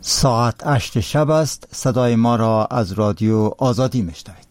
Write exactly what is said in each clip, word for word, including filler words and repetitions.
ساعت هشت شب است. صدای ما را از رادیو آزادی میشنوید.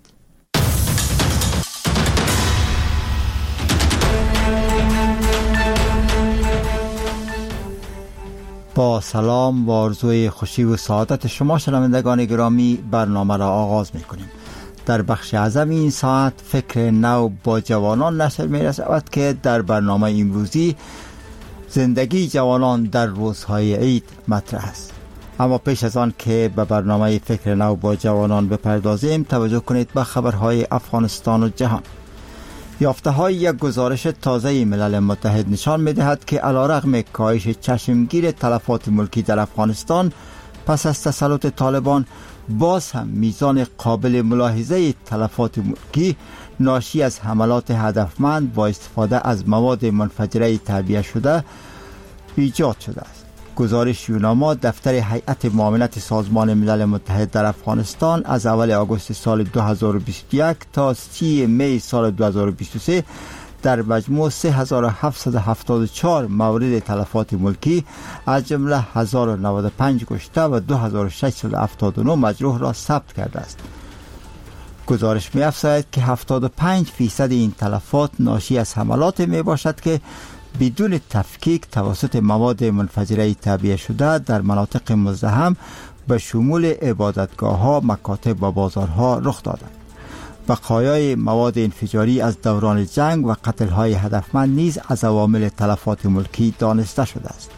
با سلام و آرزوی خوشی و سعادت شما شنوندگان گرامی برنامه را آغاز میکنیم. در بخش اعظم این ساعت فکر نو با جوانان نشر میرسد که در برنامه امروزی زندگی جوانان در روزهای عید مطرح است. اما پیش از آن که به برنامه فکر نو با جوانان بپردازیم، توجه کنید به خبرهای افغانستان و جهان. یافته های یک گزارش تازه ملل متحد نشان می دهد که علیرغم کاهش چشمگیر تلفات ملکی در افغانستان پس از تسلط طالبان، باز هم میزان قابل ملاحظه تلفات ملکی ناشی از حملات هدفمند با استفاده از مواد منفجره تعبیه شده ایجاد شده است. گزارش یوناما دفتر هیئت معاونت سازمان ملل متحد در افغانستان از اول آگوست سال دو هزار و بیست و یک تا سی می سال دو هزار و بیست و سه در مجموع سه هزار و هفتصد و هفتاد و چهار مورد تلفات ملکی از جمله هزار و نود و پنج کشته و دو هزار و ششصد و هفتاد و نه مجروح را ثبت کرده است. گزارش می افزاید که هفتاد و پنج فیصد این تلفات ناشی از حملات می باشد که بدون تفکیک توسط مواد منفجره تعبیه شده در مناطق مزدحم به شمول عبادتگاه‌ها، مکاتب و بازارها رخ داده. بقایای مواد انفجاری از دوران جنگ و قتل‌های هدفمند نیز از عوامل تلفات ملکی دانسته شده است.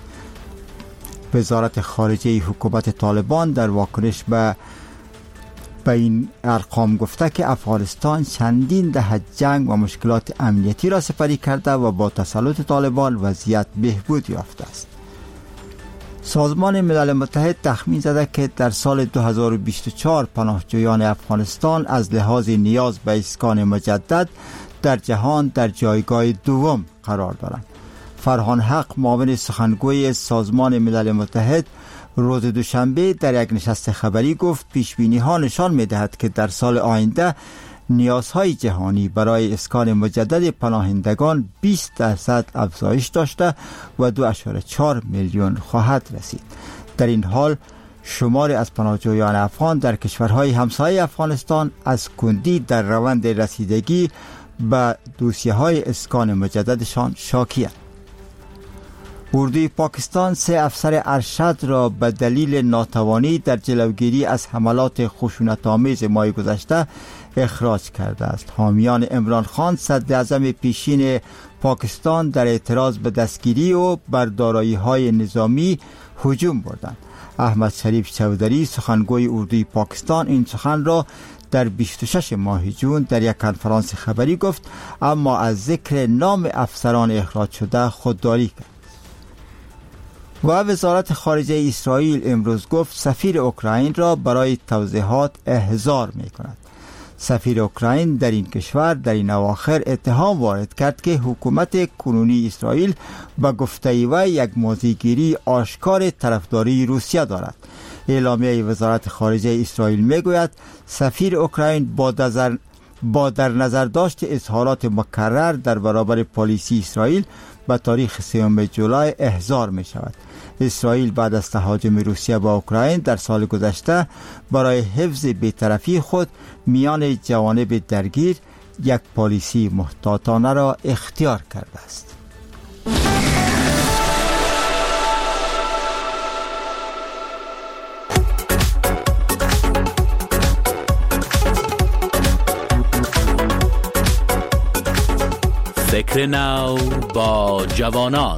وزارت خارجه حکومت طالبان در واکنش به به این ارقام گفته که افغانستان چندین دهه جنگ و مشکلات امنیتی را سپری کرده و با تسلط طالبان وضعیت بهبود یافته است. سازمان ملل متحد تخمین زده که در سال دو هزار و بیست و چهار پناهجویان افغانستان از لحاظ نیاز به اسکان مجدد در جهان در جایگاه دوم قرار دارند. فرهان حق، معاون سخنگوی سازمان ملل متحد، روز دوشنبه در یک نشست خبری گفت پیشبینی ها نشان می دهد که در سال آینده نیازهای جهانی برای اسکان مجدد پناهندگان بیست درصد افزایش داشته و دو ممیز چهار میلیون خواهد رسید. در این حال شمار از پناهجویان افغان در کشورهای همسایه افغانستان از کندی در روند رسیدگی به دوسیه های اسکان مجددشان شاکی است. اردوی پاکستان سه افسر ارشد را به دلیل ناتوانی در جلوگیری از حملات خشونت‌آمیز ماه گذشته اخراج کرده است. حامیان عمران خان صدر اعظم پیشین پاکستان در اعتراض به دستگیری و بر دارایی‌های نظامی هجوم بردند. احمد شریف چودری، سخنگوی اردوی پاکستان، این سخن را در بیست و شش ماه جون در یک کنفرانس خبری گفت، اما از ذکر نام افسران اخراج شده خودداری کرد. و وزارت خارجه اسرائیل امروز گفت سفیر اوکراین را برای توضیحات احضار می کند. سفیر اوکراین در این کشور در این اواخر اتهام وارد کرد که حکومت کنونی اسرائیل به گفته وی یک موضع‌گیری آشکار طرفداری روسیه دارد. اعلامیه وزارت خارجه اسرائیل می گوید سفیر اوکراین با نظر با در نظر داشت اظهارات مکرر در برابر پالیسی اسرائیل به تاریخ سوم جولای احضار می شود. اسرائیل بعد از تهاجم روسیه با اوکراین در سال گذشته برای حفظ بی‌طرفی خود میان جوانب درگیر یک پالیسی محتاطانه را اختیار کرده است. فکر نو با جوانان.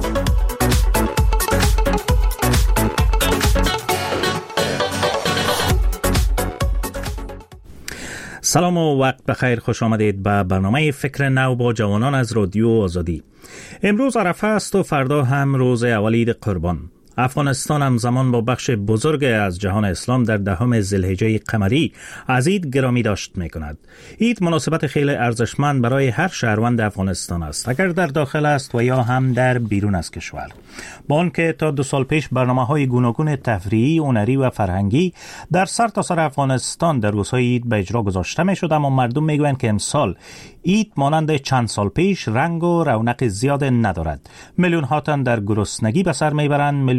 سلام و وقت بخیر، خوش آمدید به برنامه فکر نو با جوانان از رادیو آزادی. امروز عرفه است و فردا هم روز اول عید قربان. افغانستان همزمان با بخش بزرگ از جهان اسلام در دهم ذوالحجه قمری از عید گرامی داشت می کند. عید مناسبت خیلی ارزشمند برای هر شهروند افغانستان است، اگر در داخل است و یا هم در بیرون از کشور. با آنکه تا دو سال پیش برنامه‌های گوناگون تفریحی، هنری و فرهنگی در سرتاسر افغانستان در روزهای عید به اجرا گذاشته می شد، اما مردم می گویند که امسال عید مانند چند سال پیش رنگ و رونق زیاد ندارد. میلیون ها تن در گرسنگی به سر می برند،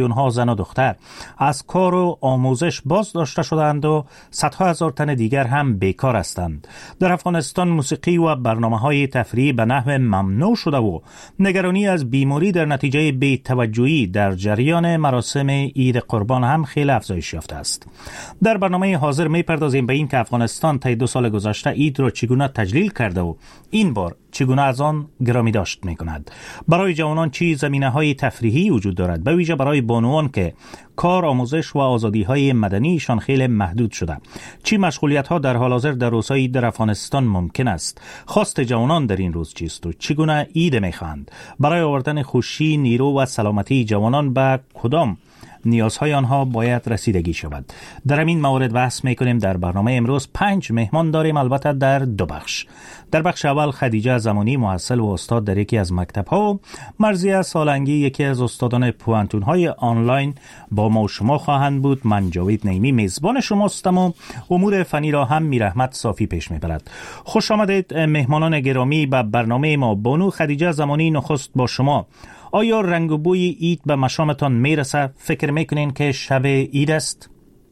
میلیون ها زن و دختر از کار و آموزش باز داشته شدند و صدها هزار تن دیگر هم بیکار هستند. در افغانستان موسیقی و برنامه‌های تفریحی به نحو ممنوع شده و نگرانی از بیماری در نتیجه بی‌توجهی در جریان مراسم عید قربان هم خیلی افزایش یافته است. در برنامه حاضر می‌پردازیم به این که افغانستان طی دو سال گذشته عید را چگونه تجلیل کرده و این بار چگونه از آن گرامی داشت می‌کند. برای جوانان چی زمینه‌های تفریحی وجود دارد، به ویژه برای بانوان که کار، آموزش و آزادی‌های مدنیشان خیلی محدود شده. چی مشغولیت‌ها در حال حاضر در روزهای در افغانستان ممکن است؟ خواست جوانان در این روز چیست و چگونه عید می‌خواهند؟ برای آوردن خوشی، نیرو و سلامتی جوانان به کدام نیازهای آنها باید رسیدگی شود؟ در این مورد بحث میکنیم. در برنامه امروز پنج مهمان داریم، البته در دو بخش. در بخش اول خدیجه زمانی، محصل و استاد در یکی از مکتب‌ها، و مرضیه سالنگی، یکی از استادان پوانتون‌های آنلاین با ما و شما خواهند بود. من جاوید نعیمی میزبان شماستم و امور فنی را هم میرحمت صافی پیش میبرد. خوش آمدید مهمانان گرامی به برنامه ما. بانو خدیجه زمانی، نخست با شما. آیا رنگ و بوی عید به مشامتان میرسه؟ فکر میکنین که شب عید است؟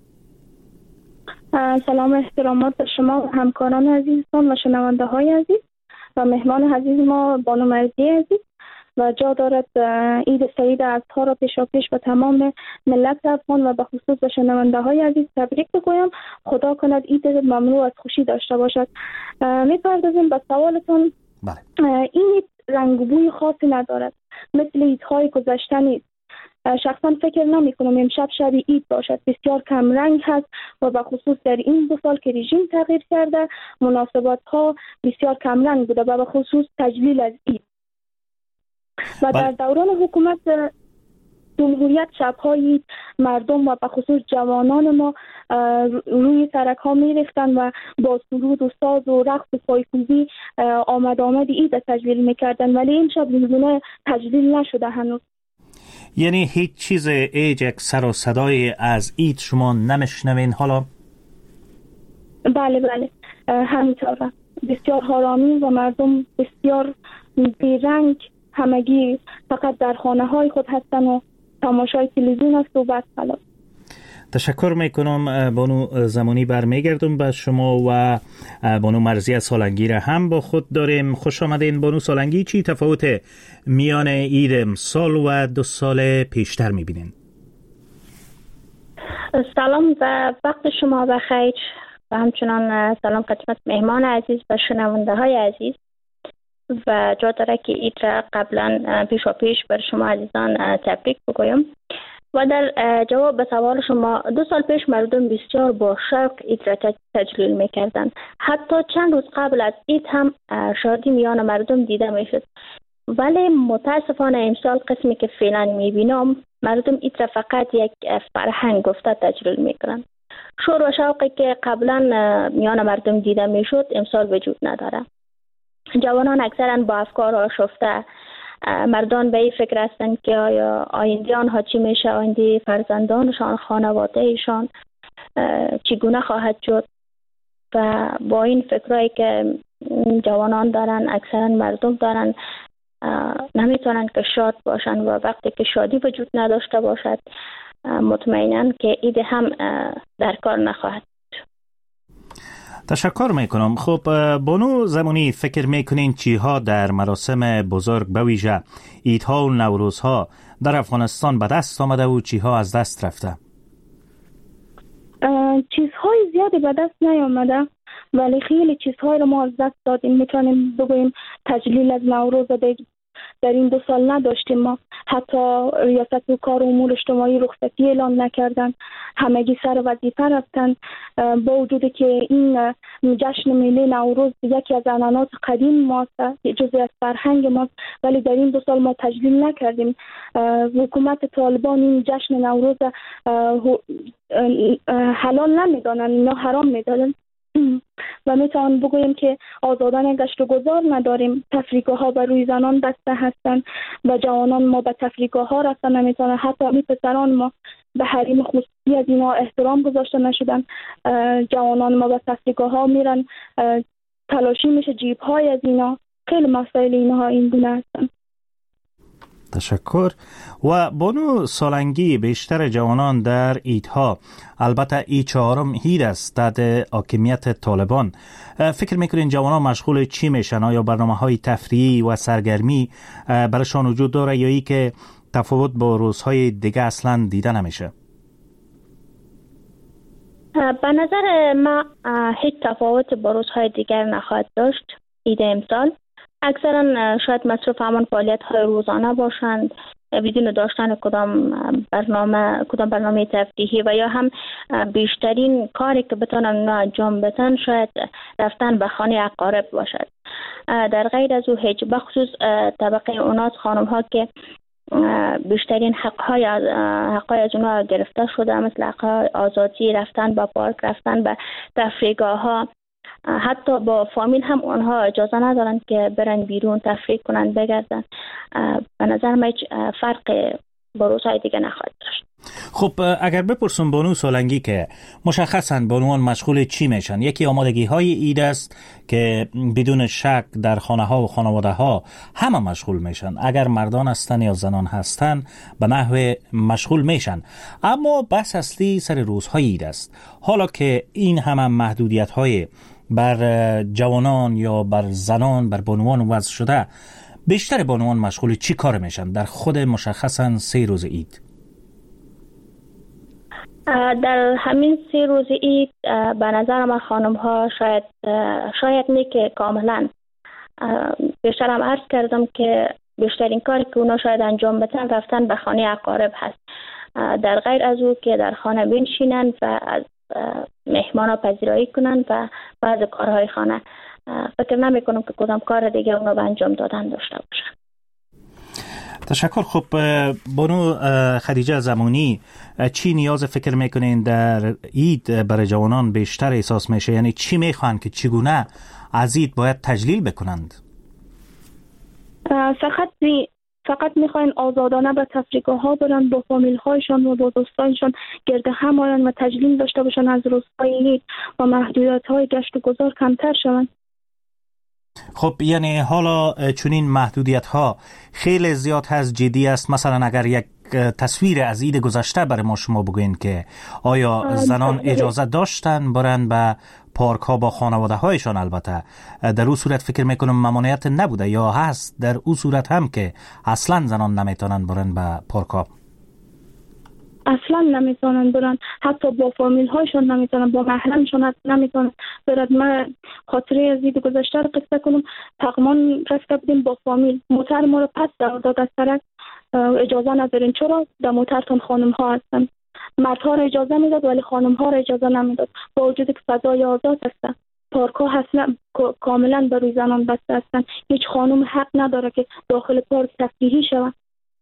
سلام احترامات به شما و همکاران عزیزتان و شنونده های عزیز و مهمان عزیز ما بانو مرضی عزیز. و جا دارد عید سعید اضحی را پیشا پیش به تمام ملت افغان و به خصوص به شنونده های عزیز تبریک بگویم. خدا کند عید مملو از خوشی داشته باشد. میپردازیم به سوالتون. بله. این رنگ و بوی خاصی ندارد، مثل عیدهای گذشته نیست. شخصا فکر نمی کنم امشب شب عید باشد. بسیار کم رنگ هست و به خصوص در این دو سال که رژیم تغییر کرده مناسبات ها بسیار کم رنگ بوده و به خصوص تجلیل از عید. و در دوران حکومت جمهوریت شب‌های مردم و به خصوص جوانان ما روی سرک ها می ریختن و با سرود و ساز و رقص و پایکوبی آمد آمد عید تجلیل می کردن، ولی این شب اینگونه تجلیل نشده هنوز. یعنی هیچ چیز ایج یک سر و صدای از عید شما نمیشنوین حالا؟ بله بله همینطوره. بسیار آرامی و مردم بسیار بیرنگ، همگی فقط در خانه های خود هستن و تماشای تلویزیون است و بس خلاص. تشکر میکنم بانو زمانی. برمیگردم به شما و بانو مرضیه سالنگی را هم با خود داریم. خوش آمدین بانو سالنگی. چی تفاوت میان عید امسال و دو سال پیشتر میبینین؟ سلام و وقت شما بخیر و همچنان سلام خدمت مهمان عزیز و شنونده های عزیز. و جا داره که عید را قبلا پیشا پیش بر شما عزیزان تبریک بگویم. و در جواب به سوال شما، دو سال پیش مردم بسیار با شوق عید را تجلیل میکردند. حتی چند روز قبل از عید هم شادی میان مردم دیده میشد. ولی متاسفانه امسال قسمی که فعلا میبینم مردم عید را فقط یک فرهنگ گفته تجلیل میکنند. شور و شوقی که قبلا میان مردم دیده میشد امسال وجود نداره. جوانان اکثرا با افکار آشفته، مردان به این فکر هستند که آیا آینده آنها چی میشه، آینده فرزندانشان، خانوادهشان چگونه خواهد شد. و با این فکرایی که جوانان دارن، اکثرا مردم دارن، نمیتونن که شاد باشن و وقتی که شادی وجود نداشته باشد مطمئنن که عید هم در کار نخواهد. تشکر میکنم. خب بانو زمانی، فکر میکنین چیها در مراسم بزرگ به ویژه عیدها و نوروزها در افغانستان به دست آمده و چیها از دست رفته؟ چیزهای زیادی به دست نیامده ولی خیلی چیزهای رو ما از دست دادیم. میتونیم بگویم تجلیل از نوروز در این دو سال نداشتیم. ما حتی ریاست و کار امور اجتماعی رخصتی اعلام نکردن، همگی سر وظیفه رفتن. با وجودی که این جشن ملی نوروز یکی از عنعنات قدیم ماست، جزئی از فرهنگ ماست، ولی در این دو سال ما تجلیل نکردیم. حکومت طالبان این جشن نوروز حلال نمیدانن، اینا حرام میدانن و میتوان بگویم که آزادانه گشت و گذار نداریم. تفریحگاه ها بر روی زنان بسته هستند و جوانان ما به تفریحگاه ها رفتن نمیتونن. حتی می پسران ما به حریم خصوصی از اینا احترام گذاشته نشدن. جوانان ما به تفریحگاه ها میرن، تلاشی میشه جیب های از اینا. خیلی مسائل اینها این گونه هستن. تشکر. و بانو سالنگی، بیشتر جوانان در ایدها، البته ای چهارم عید است تحت حاکمیت طالبان، فکر میکنین جوانان مشغول چی میشن؟ آیا برنامه های تفریحی و سرگرمی برایشان وجود داره یا ای که تفاوت با روزهای دیگه اصلا دیده نمیشه؟ به نظر ما هیچ تفاوت با روزهای دیگر نخواهد داشت. عید امسال اکثرا شاید مصروف همان فعالیت های روزانه باشند بدون داشتن کدام برنامه کدام برنامه تفریحی و یا هم بیشترین کاری که بتونن انجام بدن شاید رفتن به خانه اقارب باشد. در غیر از او هیچ، بخصوص طبقه اوناس خانم ها که بیشترین حقهای حقهای از اونها گرفته شده، مثل حقهای آزادی، رفتن به پارک، رفتن به تفریحگاه ها، حتی با فامیل هم اونها اجازه ندارن که برن بیرون تفریح کنن بگردن. به نظر من هیچ فرق با روزهای دیگه نخواهد داشت. خب اگر بپرسم بانو سالنگی که مشخصاً بانوان مشغول چی میشن؟ یکی آمادگی های عید است که بدون شک در خانه ها و خانواده ها همه مشغول میشن، اگر مردان هستن یا زنان هستن به نحو مشغول میشن، اما بحث اصلی سر روزهای عید است. حالا که این همه محدودیت های بر جوانان یا بر زنان بر بانوان وضع شده، بیشتر بانوان مشغول چی کار میشن در خود مشخصاً سه روز عید؟ در همین سه روز عید به نظر من خانم ها شاید شاید نه که کاملا، بیشتر هم عرض کردم که بیشترین کاری که اونا شاید انجام بدن رفتن به خانه اقارب هست. در غیر از او که در خانه بنشینن و از مهمان ها پذیرایی کنن و بعض کارهای خانه، فکر نمی کنم که کدام کار دیگه اونا به انجام دادن داشته باشن. تشکر. خب بانو خدیجه زمانی، چی نیاز فکر میکنین در عید برای جوانان بیشتر احساس میشه؟ یعنی چی میخوان که چگونه از عید باید تجلیل بکنند؟ فقط فقط میخواین آزادانه به تفریحگاه ها برن، با فامیل هایشان و با دوستانشان گرد هم آیند و تجلیل داشته باشن، از روزهای عید و محدودیت های گشت و گذار کمتر شوند. خب یعنی حالا چون این محدودیت ها خیلی زیاد هست، جدی است، مثلا اگر یک تصویر از عید گذشته برای ما شما بگوین که آیا زنان اجازه داشتن برن به پارک ها با خانواده هایشان؟ البته در اون صورت فکر میکنم ممانعت نبوده، یا هست در اون صورت هم که اصلا زنان نمیتونن برن به پارک ها؟ اصلا نمیتونن برن، حتی با فامیل هایشان نمیتونن، با محرمشان نمیتونن برن. من خاطره از عید گذشته رو قصه کنم. تقمان رفته بودیم با فامیل، موتر ما رو پس داد از سرک، اجازه ندارین. چرا؟ در موترتون خانم ها هستن. مردها رو اجازه میداد ولی خانم ها رو اجازه نمیداد، با وجود که فضای آزاد هستن. پارک ها هستن کاملا برای زنان بسته هستن، هیچ خانم حق نداره که داخل پارک تفریحی شود.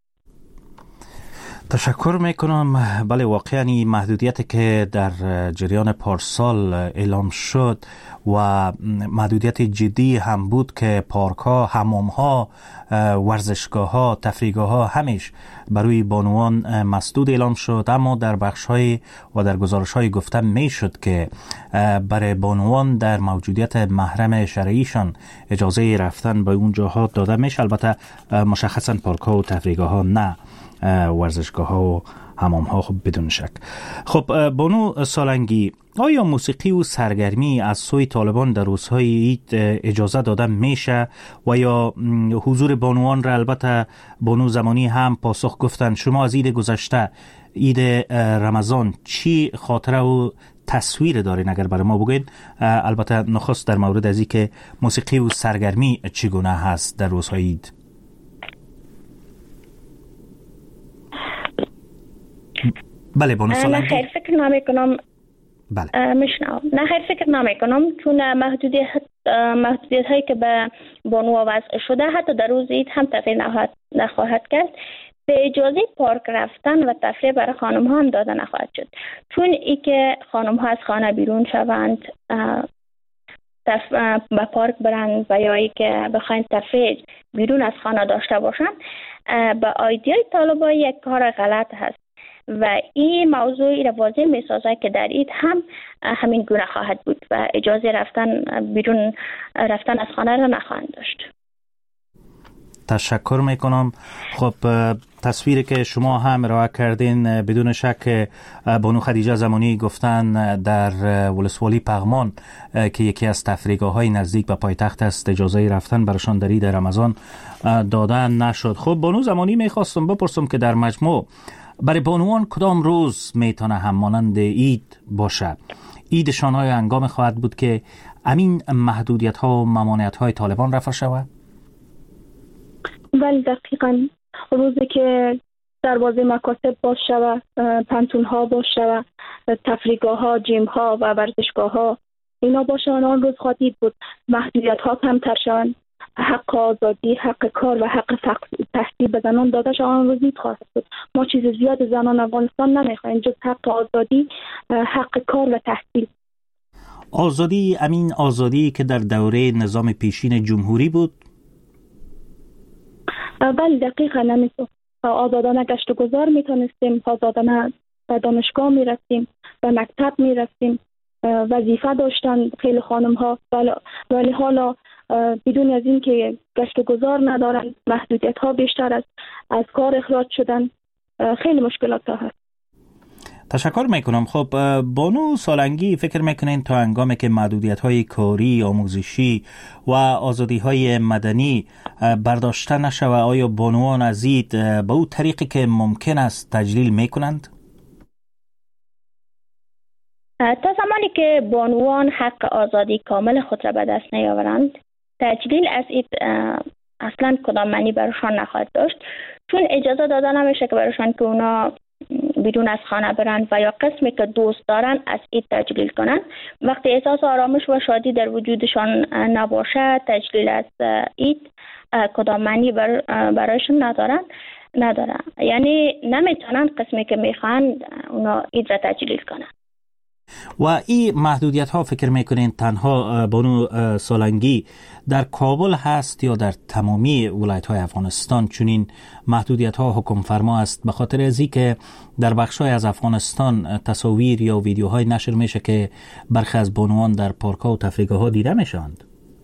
تشکر میکنم. بله، واقعا این محدودیتی که در جریان پارسال اعلام شد و محدودیت جدی هم بود که پارک ها، حمام ها، ورزشگاه ها، تفریحگاه ها همیش برای بانوان مسدود اعلام شد، اما در بخش های و در گزارش های گفته می شد که برای بانوان در موجودیت محرم شرعیشان اجازه رفتن به اون جاها داده میشه. البته مشخصا پارک ها و تفریحگاه ها نه، ورزشگاه ها و حمام ها خب بدون شک. خب بانو سالنگی، آیا موسیقی و سرگرمی از سوی طالبان در روزهای عید اجازه داده میشه و یا حضور بانوان را؟ البته بانو زمانی هم پاسخ گفتن. شما از عید گذشته، عید رمضان، چی خاطره و تصویر دارین اگر برای ما بگوین؟ البته نخست در مورد از این که موسیقی و سرگرمی چگونه هست در روزهای عید. بله بانو سالنگی. نه خیر فکر نمی کنم. بله میشنم. نه خیر فکر نمی کنم، چون محدودیت محدودیت هایی که به بانو وضع شده حتی در روز عید هم تغییر نخواهد کرد. به اجازه پارک رفتن و تفریح برای خانم ها هم داده نخواهد شد، چون ای که خانم ها از خانه بیرون شوند تف... به پارک برند و یا ای که بخواین تفریح بیرون از خانه داشته باشند، به ایده طالبان یک کار غلط هست و این موضوعی را واضح می سازد که در عید هم همین گونه خواهد بود و اجازه رفتن بیرون رفتن از خانه را نخواهند داشت. تشکر میکنم. خب تصویری که شما هم ارائه کردین بدون شک بانو خدیجه زمانی گفتن در ولسوالی پغمان که یکی از تفریحگاه‌های نزدیک به پایتخت است اجازه رفتن برشان در عید رمضان دادن نشد. خب بانو زمانی میخواستم بپرسم که در مجموع برای بانوان کدام روز میتونه هم مانند عید باشه؟ عیدشان های هنگام خواهد بود که امین محدودیت ها و ممانعت های طالبان رفع شود؟ ولی دقیقاً روزی که دروازه مکاتب باز شود، پنتون ها باز شود، تفریحگاه ها، جیم ها و ورزشگاه ها اینا باشه، آن روز خواهد بود محدودیت ها کمتر شوند، حق آزادی، حق کار و حق تحصیل به زنان داده شد، آن روز خواهد بود. ما چیز زیاد زنان افغانستان نمیخوایم جز حق آزادی، حق کار و تحصیل. آزادی، امین آزادی که در دوره نظام پیشین جمهوری بود؟ بله دقیقا نمیتون. آزادانه گشت و گذار میتونستیم، آزادانه به دانشگاه میرفتیم، به مکتب میرفتیم، وظیفه داشتن خیلی خانم ها، ولی حالا بدون از این که گشت و گذار ندارن، محدودیت ها بیشتر از از کار اخراج شدن، خیلی مشکلات ها هست. تشکر میکنم. خب بانو سالنگی، فکر میکنین تا هنگامی که محدودیت های کاری، آموزشی و آزادی های مدنی برداشته نشود، آیا بانوان از عید به او طریقی که ممکن است تجلیل میکنند؟ تا زمانی که بانوان حق آزادی کامل خود را به دست نیاورند، تجلیل از عید اصلا کدام معنی برایشان نخواهد داشت، چون اجازه داده نمیشه که برایشان که اونا بدون از خانه برند و یا قسمی که دوست دارن از عید تجلیل کنند. وقتی احساس آرامش و شادی در وجودشان نباشه، تجلیل از عید کدام معنی بر برایشان ندارن ندارن یعنی نمیتونن قسمی که میخوان اونا عید را تجلیل کنن. و این محدودیت ها فکر میکنین تنها بانو سالنگی در کابل هست یا در تمامی ولایت های افغانستان؟ چون این محدودیت ها حکم فرما است، به خاطر ازی که در بخش های از افغانستان تصاویر یا ویدیوهای نشر میشه که برخی از بانوان در پارک ها و تفریحگاه ها دیده میشند.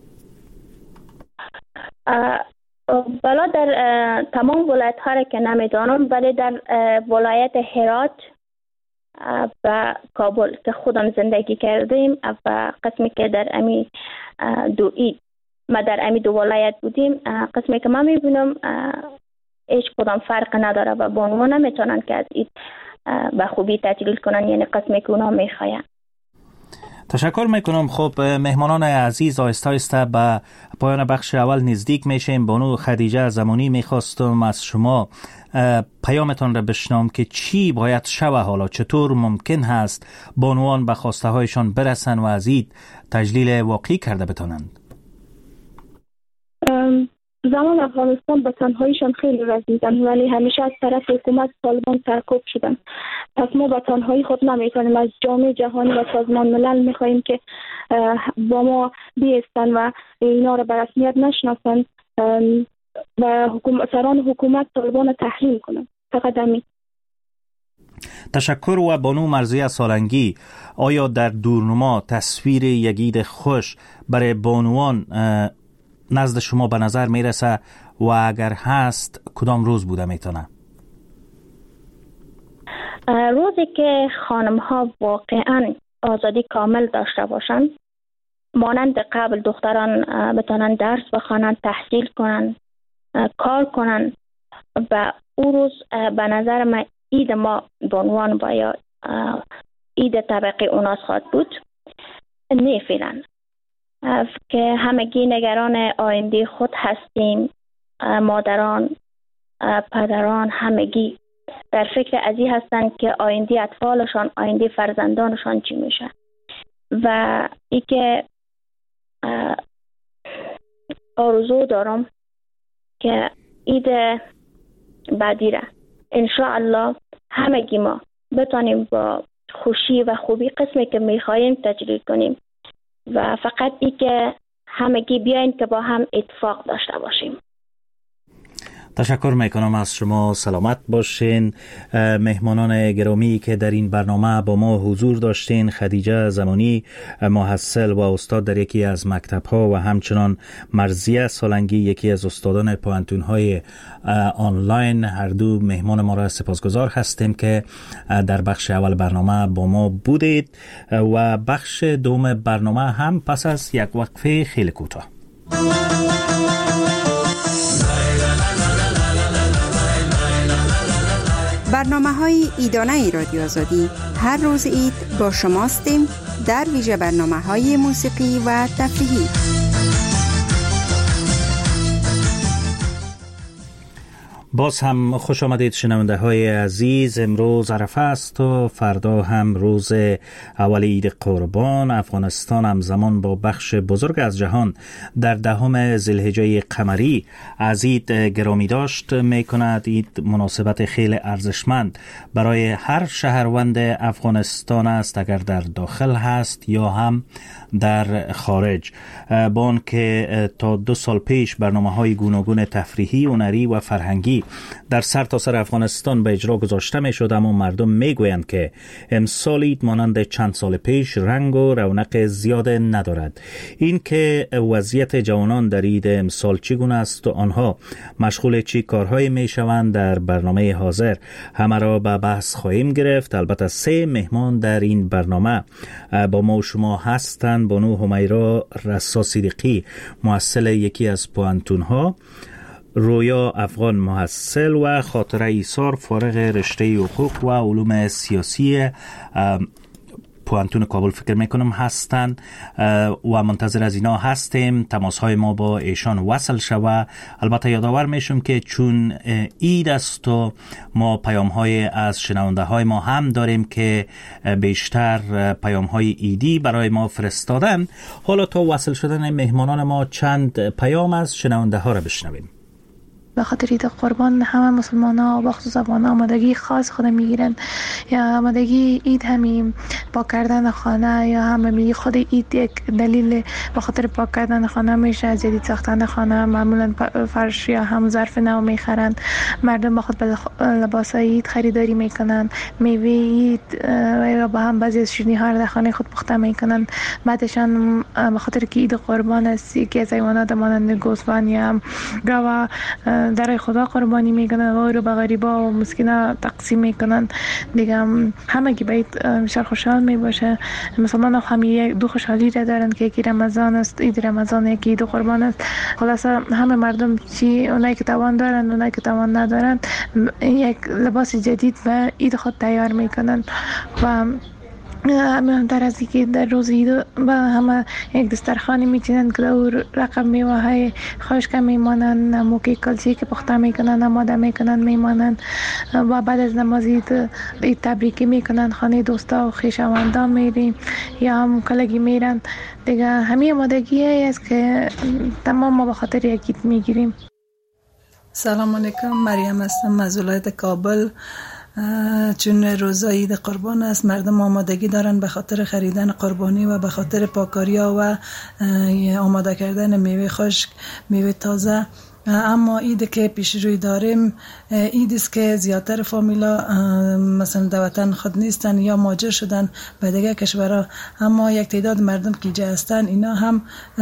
بالا در تمام ولایت ها را که نمیدانم، ولی در ولایت هرات و کابل که خودم زندگی کردیم و قسمی که در امی دو عید ما در امی دو ولایت بودیم، قسمی که ما میبینم هیچ کدام فرق نداره و بانوان نمیتونن که از عید به خوبی تجلیل کنن، یعنی قسمی که اونا میخواین. تشکر میکنم. خب مهمانان عزیز، آهسته آهسته به پایان بخش اول نزدیک میشیم. بانو خدیجه زمانی میخواستم از شما پیامتان را بشنوم که چی باید شوه، حالا چطور ممکن هست بانوان به خواسته هایشان برسن و از عید تجلیل واقعی کرده بتانند؟ زمان افغانستان به تنهاییشان خیلی رسیدن، ولی همیشه از طرف حکومت طالبان سرکوب شدن. پس ما به تنهایی خود نمیتونیم، از جامعه جهانی و سازمان ملل میخواییم که با ما بیستن و اینا را به رسمیت نشناسن و حکومت سران حکومت طالبان تحریم کنن. فقط همین. تشکر. و بانو مرضیه سالنگی، آیا در دورنما تصویر یک عید خوش برای بانوان نزد شما به نظر میرسه و اگر هست کدام روز بوده میتونه؟ روزی که خانم ها واقعا آزادی کامل داشته باشند، مانند قبل دختران بتونن درس بخوانند، تحصیل کنند، کار کنند، و او روز به نظر من عید ما بانوان و یا عید طبقه اوناس خواهد بود. نه فعلا که همگی نگران آینده خود هستیم، مادران، پدران همگی در فکر ازی هستند که آینده اطفالشان، آینده فرزندانشان چی میشه. و ای که آرزو دارم که عید بعدی را انشاءالله همگی ما بتانیم با خوشی و خوبی قسمی که میخواییم تجلیل کنیم و فقط ای که همگی بیاین که با هم اتفاق داشته باشیم. تشکر میکنم از شما. سلامت باشین. مهمانان گرامی که در این برنامه با ما حضور داشتین، خدیجه زمانی محصل و استاد در یکی از مکتب‌ها و همچنان مرضیه سالنگی یکی از استادان پوانتون‌های آنلاین، هر دو مهمان ما را سپاسگزار هستیم که در بخش اول برنامه با ما بودید و بخش دوم برنامه هم پس از یک وقفه خیلی کوتاه. برنامه های عیدانه رادیو آزادی هر روز عید با شماستیم، در ویژه برنامه های موسیقی و تفریحی. باز هم خوش آمدید شنونده های عزیز. امروز عرفه است و فردا هم روز اول عید قربان. افغانستان همزمان با بخش بزرگ از جهان در دهم ذوالحجه قمری از عید گرامی داشت می کند. عید مناسبت خیلی ارزشمند برای هر شهروند افغانستان است، اگر در داخل هست یا هم در خارج. با آن که تا دو سال پیش برنامه های گوناگون تفریحی، هنری و فرهنگی در سرتاسر سر افغانستان به اجرا گذاشته می شد، اما مردم می گویند که امسال عید مانند چند سال پیش رنگ و رونق زیاد ندارد. این که وضعیت جوانان در عید امسال چگونه است و آنها مشغول چی کارهایی می شوند در برنامه حاضر همه را به بحث خواهیم گرفت. البته سه مهمان در این برنامه با ما و شما هستند. بانو همیرا رسا صدیقی محصل یکی از پوانتون‌ها، رویا افغان محصل و خاطره ایسار فارغ رشته حقوق و علوم سیاسی پوانتون کابل فکر میکنم هستند و منتظر از اینا هستیم تماس های ما با ایشان وصل شوه. البته یادآور میشم که چون عید است و ما پیام های از شنونده های ما هم داریم که بیشتر پیام های عیدی برای ما فرستادن. حالا تا وصل شدن مهمانان ما چند پیام از شنونده ها را بشنویم. به خاطر عید قربان همه مسلمان ها و بخصوص افغان ها آمادگی خاص خود میگیرن. یا آمادگی عید همین پاک کردن خانه، یا هم میگی خود عید یک دلیل به خاطر پاک کردن خانه میشه. از جدید ساختن خانه معمولا فرش یا هم ظرف نو میخرن. مردم با خود لباس عید خریداری میکنن، میوه عید و با هم بعضی از شیرینی ها در خانه خود پخته میکنن. بعدشان به خاطر که عید قربان است که از حیوانات مانند گوسفند یا گاو در خدا قربانی میکنن و رو به غریبا و مسکینا تقسیم میکنن. دیگه همه که باید بیشتر خوشحال میباشه. مسلمان ها همه دو خوشحالی را دارن که یکی رمضان است، عید رمضان، یکی عید قربان است. خلاصه همه مردم چی اونایی که توان دارن اونایی که توان ندارن یک لباس جدید و عید خود تیار میکنن و همه در از که در روز عید با همه یک دسترخوانی میچینن که در رقم میوه های خشک میمانن، موکی کلچی که پخته میکنن آماده میکنن میمانن و بعد از نماز عید عید تبریکی میکنن، خانه دوستا و خویشاوندان میریم یا هم کلگی میرن. دیگه همه آمادگی است که تمام ما به خاطر یک عید میگیریم. سلام علیکم، مریم هستم از ولایت کابل. چون روزای عید قربان است، مردم آمادگی دارن به خاطر خریدن قربانی و به خاطر پاکاریا و آماده کردن میوه خشک، میوه تازه. اما عید که پیش روی داریم عید است که زیادتر فامیلا مثلا در وطن خود نیستن یا مهاجر شدن به دیگه کشورها، اما یک تعداد مردم که اینجا هستن اینا هم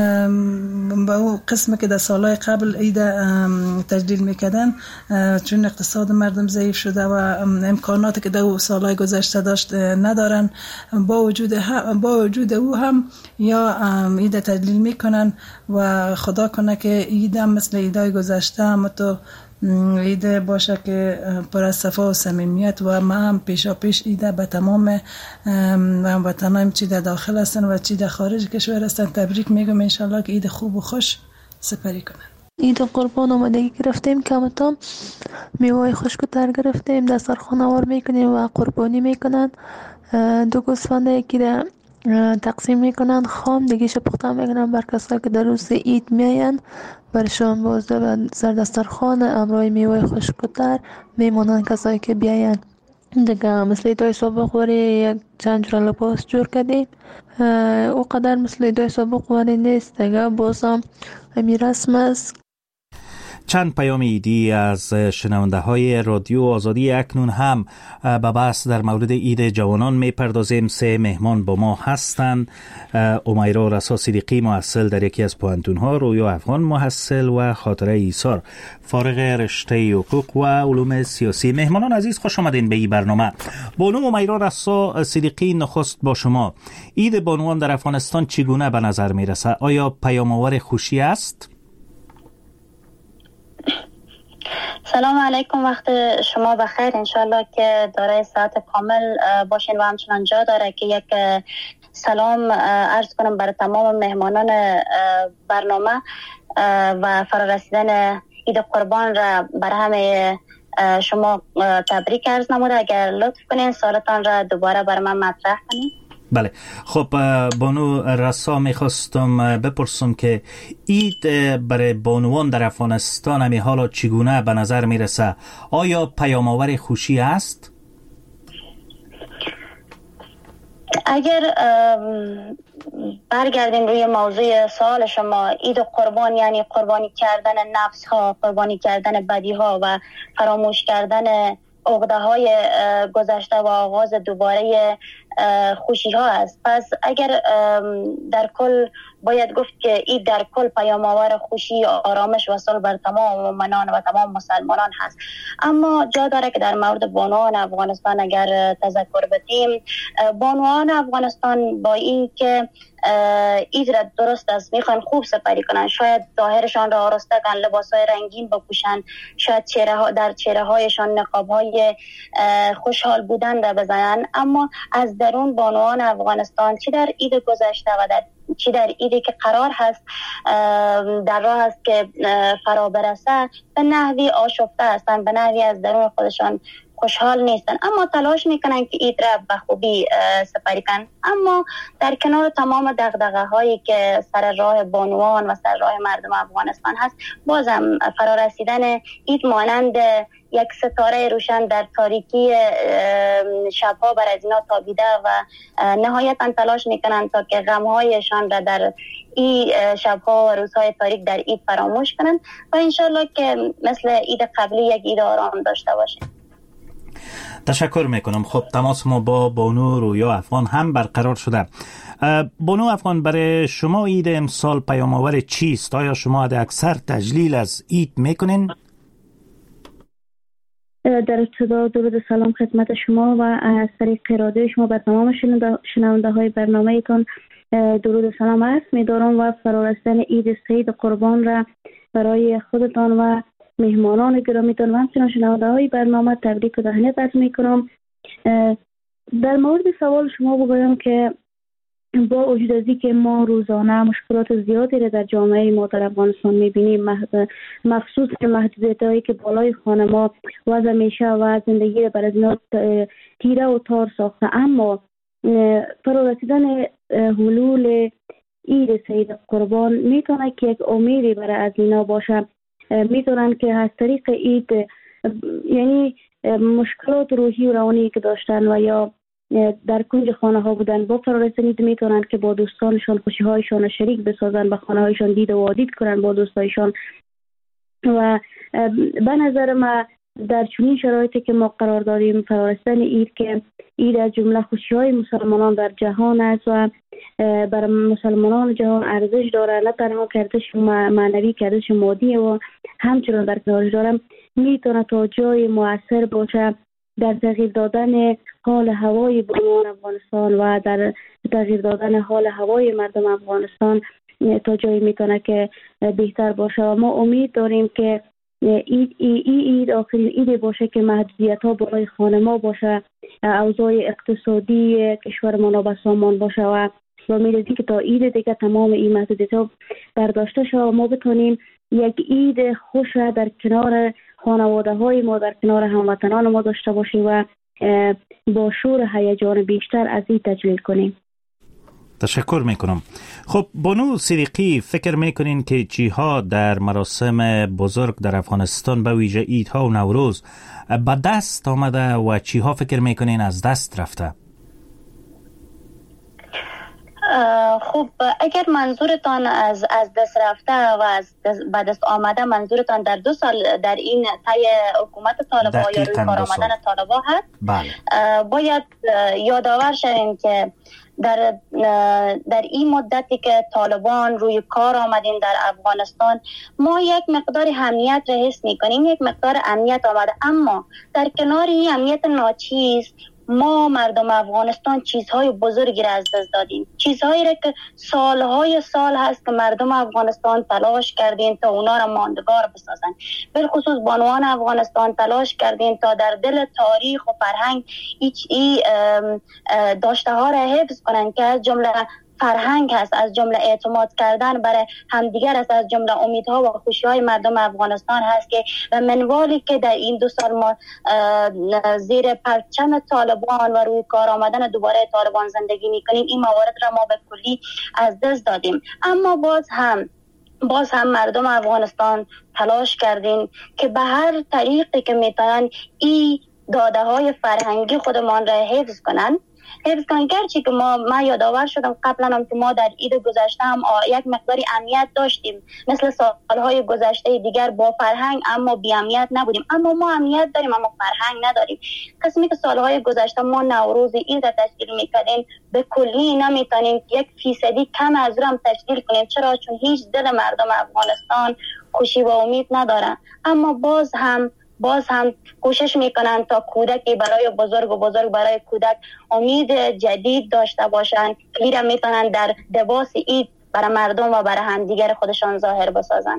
به اون قسم که در سالهای قبل عید تجلیل میکردن، چون اقتصاد مردم ضعیف شده و امکاناتی که در سالهای گذشته داشت ندارن، با وجود هم با وجود او هم یا عید تجلیل میکنن و خدا کنه که عید هم مثل عیدهای گذشته هم تو عید باشه که پر از صفا و صمیمیت و ما هم پیشا پیش عید به تمام هموطنان چی در داخل هستن و چی در خارج کشور هستن تبریک میگم. انشالله که عید خوب و خوش سپری کنن. عید قربان آمادگی گرفتیم، کمتام میوه خشک تر گرفتیم، دسترخوان آور میکنیم و قربانی میکنن. دو گوسفند یکی را تقسیم میکنن خام، دیگه شو پخته میکنن بر کسایی که در روز عید میاین، برشان باز سر دسترخوان امرای میوه خشک‌تر میمونن کسایی که بیاین. دیگه مثل ایدای سابق وری یک چند جور لباس جور کردیم، او قدر مثل ایدای سابق وری نیست. دیگه باز هم همی رسم است. چند پیام ایدی از شنونده های رادیو آزادی. اکنون هم به بحث در مورد عید جوانان میپردازیم. سه مهمان با ما هستند: امیرا رسا صدیقی، محصل در یکی از پوهنتون ها، رویا افغان، محصل، و خاطره ایسار، فارغ رشته حقوق و علوم سیاسی. مهمانان عزیز، خوش آمدین به این برنامه. بانو امیرا رسا صدیقی، نخست با شما. عید بانوان در افغانستان چگونه به نظر میرسه؟ آیا پیام‌آور خوشی است؟ سلام علیکم، وقت شما بخیر. انشالله که دارای ساعت کامل باشین و همچنان جا داره که یک سلام عرض کنم برای تمام مهمانان برنامه و فرارسیدن عید قربان را برای همه شما تبریک عرض نموده. اگر لطف کنین سوالتان را دوباره برای من مطرح کنین. بله، خب بانو رسا، میخواستم بپرسم که عید برای بانوان در افغانستان همی حالا چگونه به نظر میرسه؟ آیا پیام‌آور خوشی است؟ اگر برگردیم روی موضوع سوال شما، عید قربان یعنی قربانی کردن نفس ها، قربانی کردن بدی ها و فراموش کردن عقده های گذشته و آغاز دوباره خوشی ها است. پس اگر در کل باید گفت که عید در کل پیام‌آور خوشی، آرامش و صلح بر تمام مؤمنان و تمام مسلمانان هست. اما جا داره که در مورد بانوان افغانستان اگر تذکر بدیم، بانوان افغانستان با این که عید را درست است میخوان خوب سپری کنن، شاید ظاهرشان را آراسته کنن، لباسهای رنگین بپوشن، شاید چهره ها در چهره هایشان نقاب های خوشحال بودن را بزنن، اما از درون بانوان افغانستان چی در عید گذشته و در چی در عیدی که قرار هست در راه است که فرا برسه به نحوی آشفته هستند، به نحوی از درون خودشان خوشحال نیستن، اما تلاش میکنن که عید را به خوبی سپری کنن. اما در کنار تمام دغدغه هایی که سر راه بانوان و سر راه مردم افغانستان هست، بازم فرارسیدن عید مانند یک ستاره روشن در تاریکی شبها بر از اینا تابیده و نهایتا تلاش میکنن تا که غمهایشان را در این شبها و روزهای تاریک در عید فراموش کنن و انشالله که مثل عید قبلی یک عید آرام داشته باشیم. تشکر میکنم. خب تماس ما با بانو رویا افغان هم برقرار شده. بانو افغان، برای شما عید امسال پیام‌آور چیست؟ آیا شما در اکثر تجلیل از عید میکنین؟ در ابتدا درود سلام خدمت شما و از طریق رادیو شما به تمام شنونده های برنامه تان درود سلام عرض می‌دارم و فرارسیدن عید سعید قربان را برای خودتان و مهمانان گرامیتان و همچنان شنونده های برنامه تبریک و تهنیت عرض میکنم. در مورد سوال شما بگویم که با وجود از اینکه ما روزانه مشکلات زیادی را در جامعه ما در افغانستان میبینیم، مخصوص محدودیت هایی که بالای خانه ما وضع میشه و زندگی را بر از اینا تیره و تار ساخته، اما فرا رسیدن حلول عید سعید قربان میتونه که یک امیدی برای از اینا باشه. میتونن که از طریق عید یعنی مشکلات روحی و روانی که داشتن و یا در کنج خانه ها بودن با فرارسیدن عید میتونن که با دوستانشان خوشی هایشان شریک بسازن، به خانه هایشان دید و وادید کنن با دوستایشان. و به نظر ما در چنین شرایطی که ما قرار داریم، فرارسیدن عید که عید از جمله خوشی های مسلمانان در جهان است و برای مسلمانان جهان ارزش داره، نه تنها که ارزش معنوی که ارزش مادی و همچنان در کنارش دارم، میتونه تا جای مؤثر باشه در تغییر دادن حال هوای بانوان افغانستان و در تغییر دادن حال هوای مردم افغانستان، تا جایی میتونه که بهتر باشه. و ما امید داریم که عید ای عید آخرین عید باشه که محدودیت ها بالای خانه ما باشه، اوضاع اقتصادی کشور ما نابسامان باشه و با امید که تا عید دیگه تمام این محدودیت ها برداشته شد و ما بتونیم یک عید خوش را در کنار خانواده های ما، در کنار هموطنان ما داشته باشیم و با شور هیجان بیشتر از این تجلیل کنیم. تشکر میکنم. خب بانو صدیقی، فکر میکنین که چیها در مراسم بزرگ در افغانستان به ویژه عیدها و نوروز به دست آمده و چیها فکر میکنین از دست رفته؟ خب اگر منظورتان از از دست رفته و از به دست آمده منظورتان در دو سال در این طی حکومت طالبان یا روی کار آمدن طالبان هست، بله. باید یادآور شویم که در در این مدتی که طالبان روی کار آمدین در افغانستان، ما یک مقدار امنیت را حس می‌کنیم، یک مقدار امنیت آمده، اما در کنار این امنیت ناچیز ما مردم افغانستان چیزهای بزرگی را از دست دادیم، چیزهایی را که سالهای سال هست که مردم افغانستان تلاش کردین تا اونا را ماندگار بسازن. بالخصوص بانوان افغانستان تلاش کردین تا در دل تاریخ و فرهنگ ای داشته ها را حفظ کنن که از جمله فرهنگ هست، از جمله اعتماد کردن برای همدیگر است، از جمله امیدها و خوشیهای مردم افغانستان هست که و منوالی که در این دو سال ما زیر پرچم طالبان و روی کار آمدن دوباره طالبان زندگی میکنیم، این موارد را ما به کلی از دست دادیم. اما باز هم باز هم مردم افغانستان تلاش کردیم که به هر طریقی که میتونن این داده های فرهنگی خودمان را حفظ کنن حفظ کنن گرچه که ما ما یادآور شدم قبلا هم که ما در عید گذشته هم یک مقداری امنیت داشتیم مثل سالهای گذشته دیگر با فرهنگ، اما بی امنیت نبودیم. اما ما امنیت داریم اما فرهنگ نداریم. قسمی که سالهای گذشته ما نوروز عید را تشکیل میکردیم به کلی نمیتونیم یک فیصدی کم از رو هم تشکیل کنیم. چرا؟ چون هیچ دل مردم افغانستان خوشی و امید ندارن. اما باز هم باز هم کوشش میکنن تا کودکی برای بزرگ و بزرگ برای کودک امید جدید داشته باشن، که میتونن در لباس عید برای مردم و برای همدیگر خودشان ظاهر بسازن.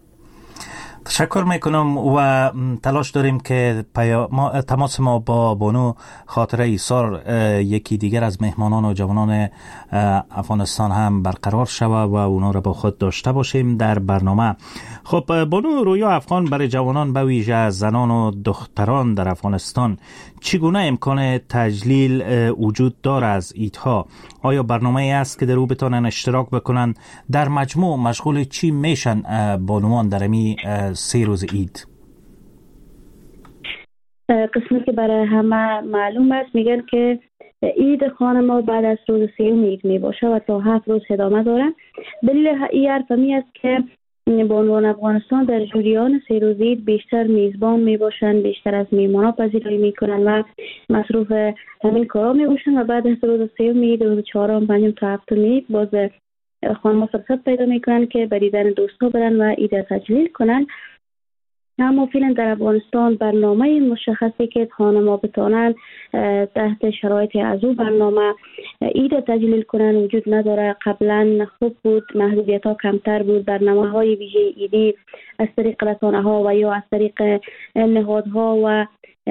تشکر میکنم و تلاش داریم که ما تماس ما با بانو خاطره ایثار یکی دیگر از مهمانان و جوانان افغانستان هم برقرار شود و اونا را با خود داشته باشیم در برنامه. خب بانو رویا افغان برای جوانان به ویژه زنان و دختران در افغانستان چگونه امکان تجلیل وجود داره از ایدها؟ آیا برنامه‌ای است که در او بتونن اشتراک بکنن؟ در مجموع مشغول چی میشن بانوان در می سه روز عید؟ قسمی که برای همه معلوم است میگن که عید خانما بعد از روز سیوم عید می باشه و تا هفت روز ادامه داره. دلیل این حرف می است که بانوان افغانستان در جریان سه روز عید بیشتر میزبان می باشند، بیشتر از میهمانان پذیرایی می کنند و مصروف همین کارا می باشند و بعد از روز سیوم عید، روز چهارم، پنجم تا هفتم عید باز خانما فرصت پیدا می کنند که به دیدن دوستا برن و عید تجلیل کنند. اما فعلا در افغانستان برنامه مشخصی که خانما بتانن تحت شرایط از او برنامه عید تجلیل کنن وجود نداره. قبلا خوب بود، محدودیت ها کمتر بود، برنامه های ویژه عیدی از طریق رسانه ها و یا از طریق نهادها و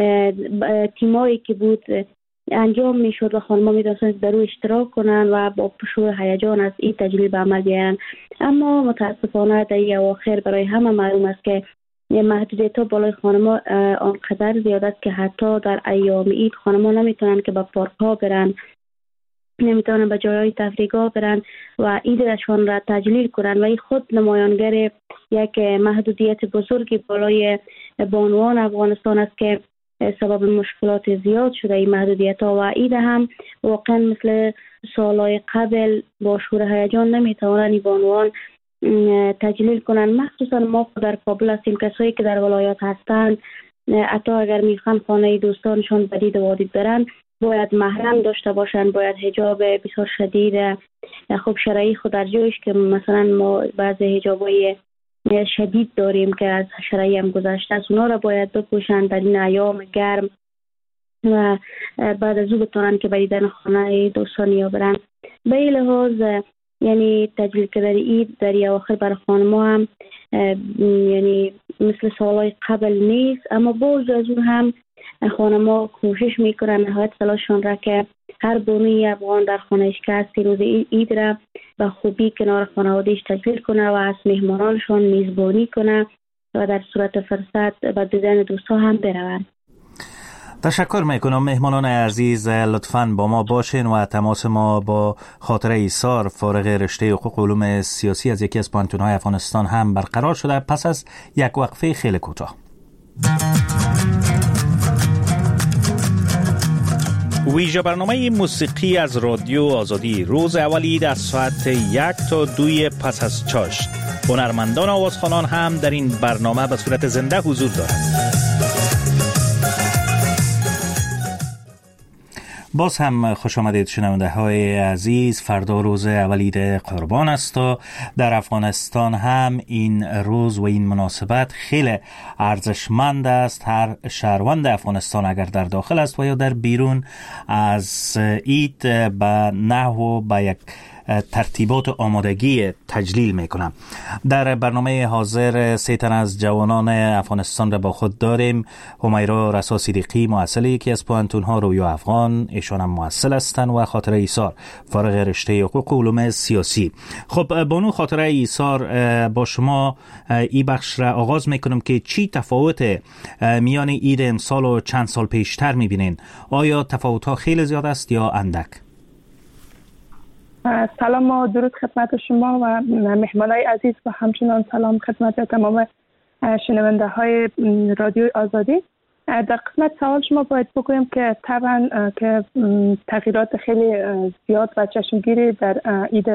تیمایی که بود انجام می شد و خانما می دانستند در او اشتراک کنن و با شور هیجان از عید تجلیل به عمل بیارن. اما متاسفانه در این اواخر برای همه معلوم است که محدودیت ها بالای خانما آنقدر زیاد است که حتی در ایام عید خانما نمیتونن که به پارک ها برن، نمیتونن به جای تفریحگاه برن و عیدشان را تجلیل کنن و این خود نمایانگر یک محدودیت بزرگی بالای بانوان افغانستان است که سبب مشکلات زیاد شده. این محدودیت ها و عید هم واقعا مثل سالهای قبل با شور هیجان نمیتونن این بانوان تجلیل کنن. مخصوصا ما در کابل هستیم، کسایی که در ولایات هستند حتی اگر میخوان خانه دوستانشون به دید و دید برن باید محرم داشته باشن، باید حجاب بسیار شدید خب شرعی خود در جایش که مثلا ما بعضی حجابای شدید داریم که از شرعی هم گذشته است، اونا را باید بپوشن در این ایام گرم و بعد از او بتونن که به دیدن خانه دوستان یا برن. به این لحاظ یعنی تجلیل کردن عید در اواخر برای خانما هم یعنی مثل سالهای قبل نیست، اما باز از اون هم خانما کوشش میکنن نهایت تلاششان را که هر بانوی افغان در خانهش که هست روز عید را به خوبی کنار خانوادهش تجلیل کنه و از مهمانانشان میزبانی کنه و در صورت فرصت به دیدن دوستا هم برون. تشکر میکنم مهمانان عزیز، لطفاً با ما باشین و تماس ما با خاطره ایثار فارغ رشته حقوق و علوم سیاسی از یکی از پانتون‌های افغانستان هم برقرار شده پس از یک وقفه خیلی کوتاه. ویژه برنامه موسیقی از رادیو آزادی روز اول عید از ساعت یک تا دوی پس از چاشت. هنرمندان آوازخوانان هم در این برنامه به صورت زنده حضور دارند. باز هم خوش آمدید شنونده های عزیز. فردا روز اول عید قربان است و در افغانستان هم این روز و این مناسبت خیلی ارزشمند است. هر شهروند افغانستان اگر در داخل است و یا در بیرون از عید به نحو به یک ترتیبات آمادگی تجلیل میکنم. در برنامه حاضر سه تن از جوانان افغانستان را با خود داریم. همیرا رسا صدیقی محصل یکی از پوهنتون ها رویا افغان، ایشان هم محصل هستند، و خاطره ایسار فارغ رشته حقوق و علوم سیاسی. خب بانو خاطره ایسار، با شما این بخش را آغاز میکنم که چی تفاوت میان عید امسال و چند سال پیشتر میبینین؟ آیا تفاوت ها خیلی زیاد است یا اندک؟ سلام و درود خدمت شما و مهمانای عزیز و همچنان سلام خدمت تمام شنونده های رادیو آزادی. در قسمت سوال شما باید بگویم که طبعا که تغییرات خیلی زیاد و چشمگیری در عید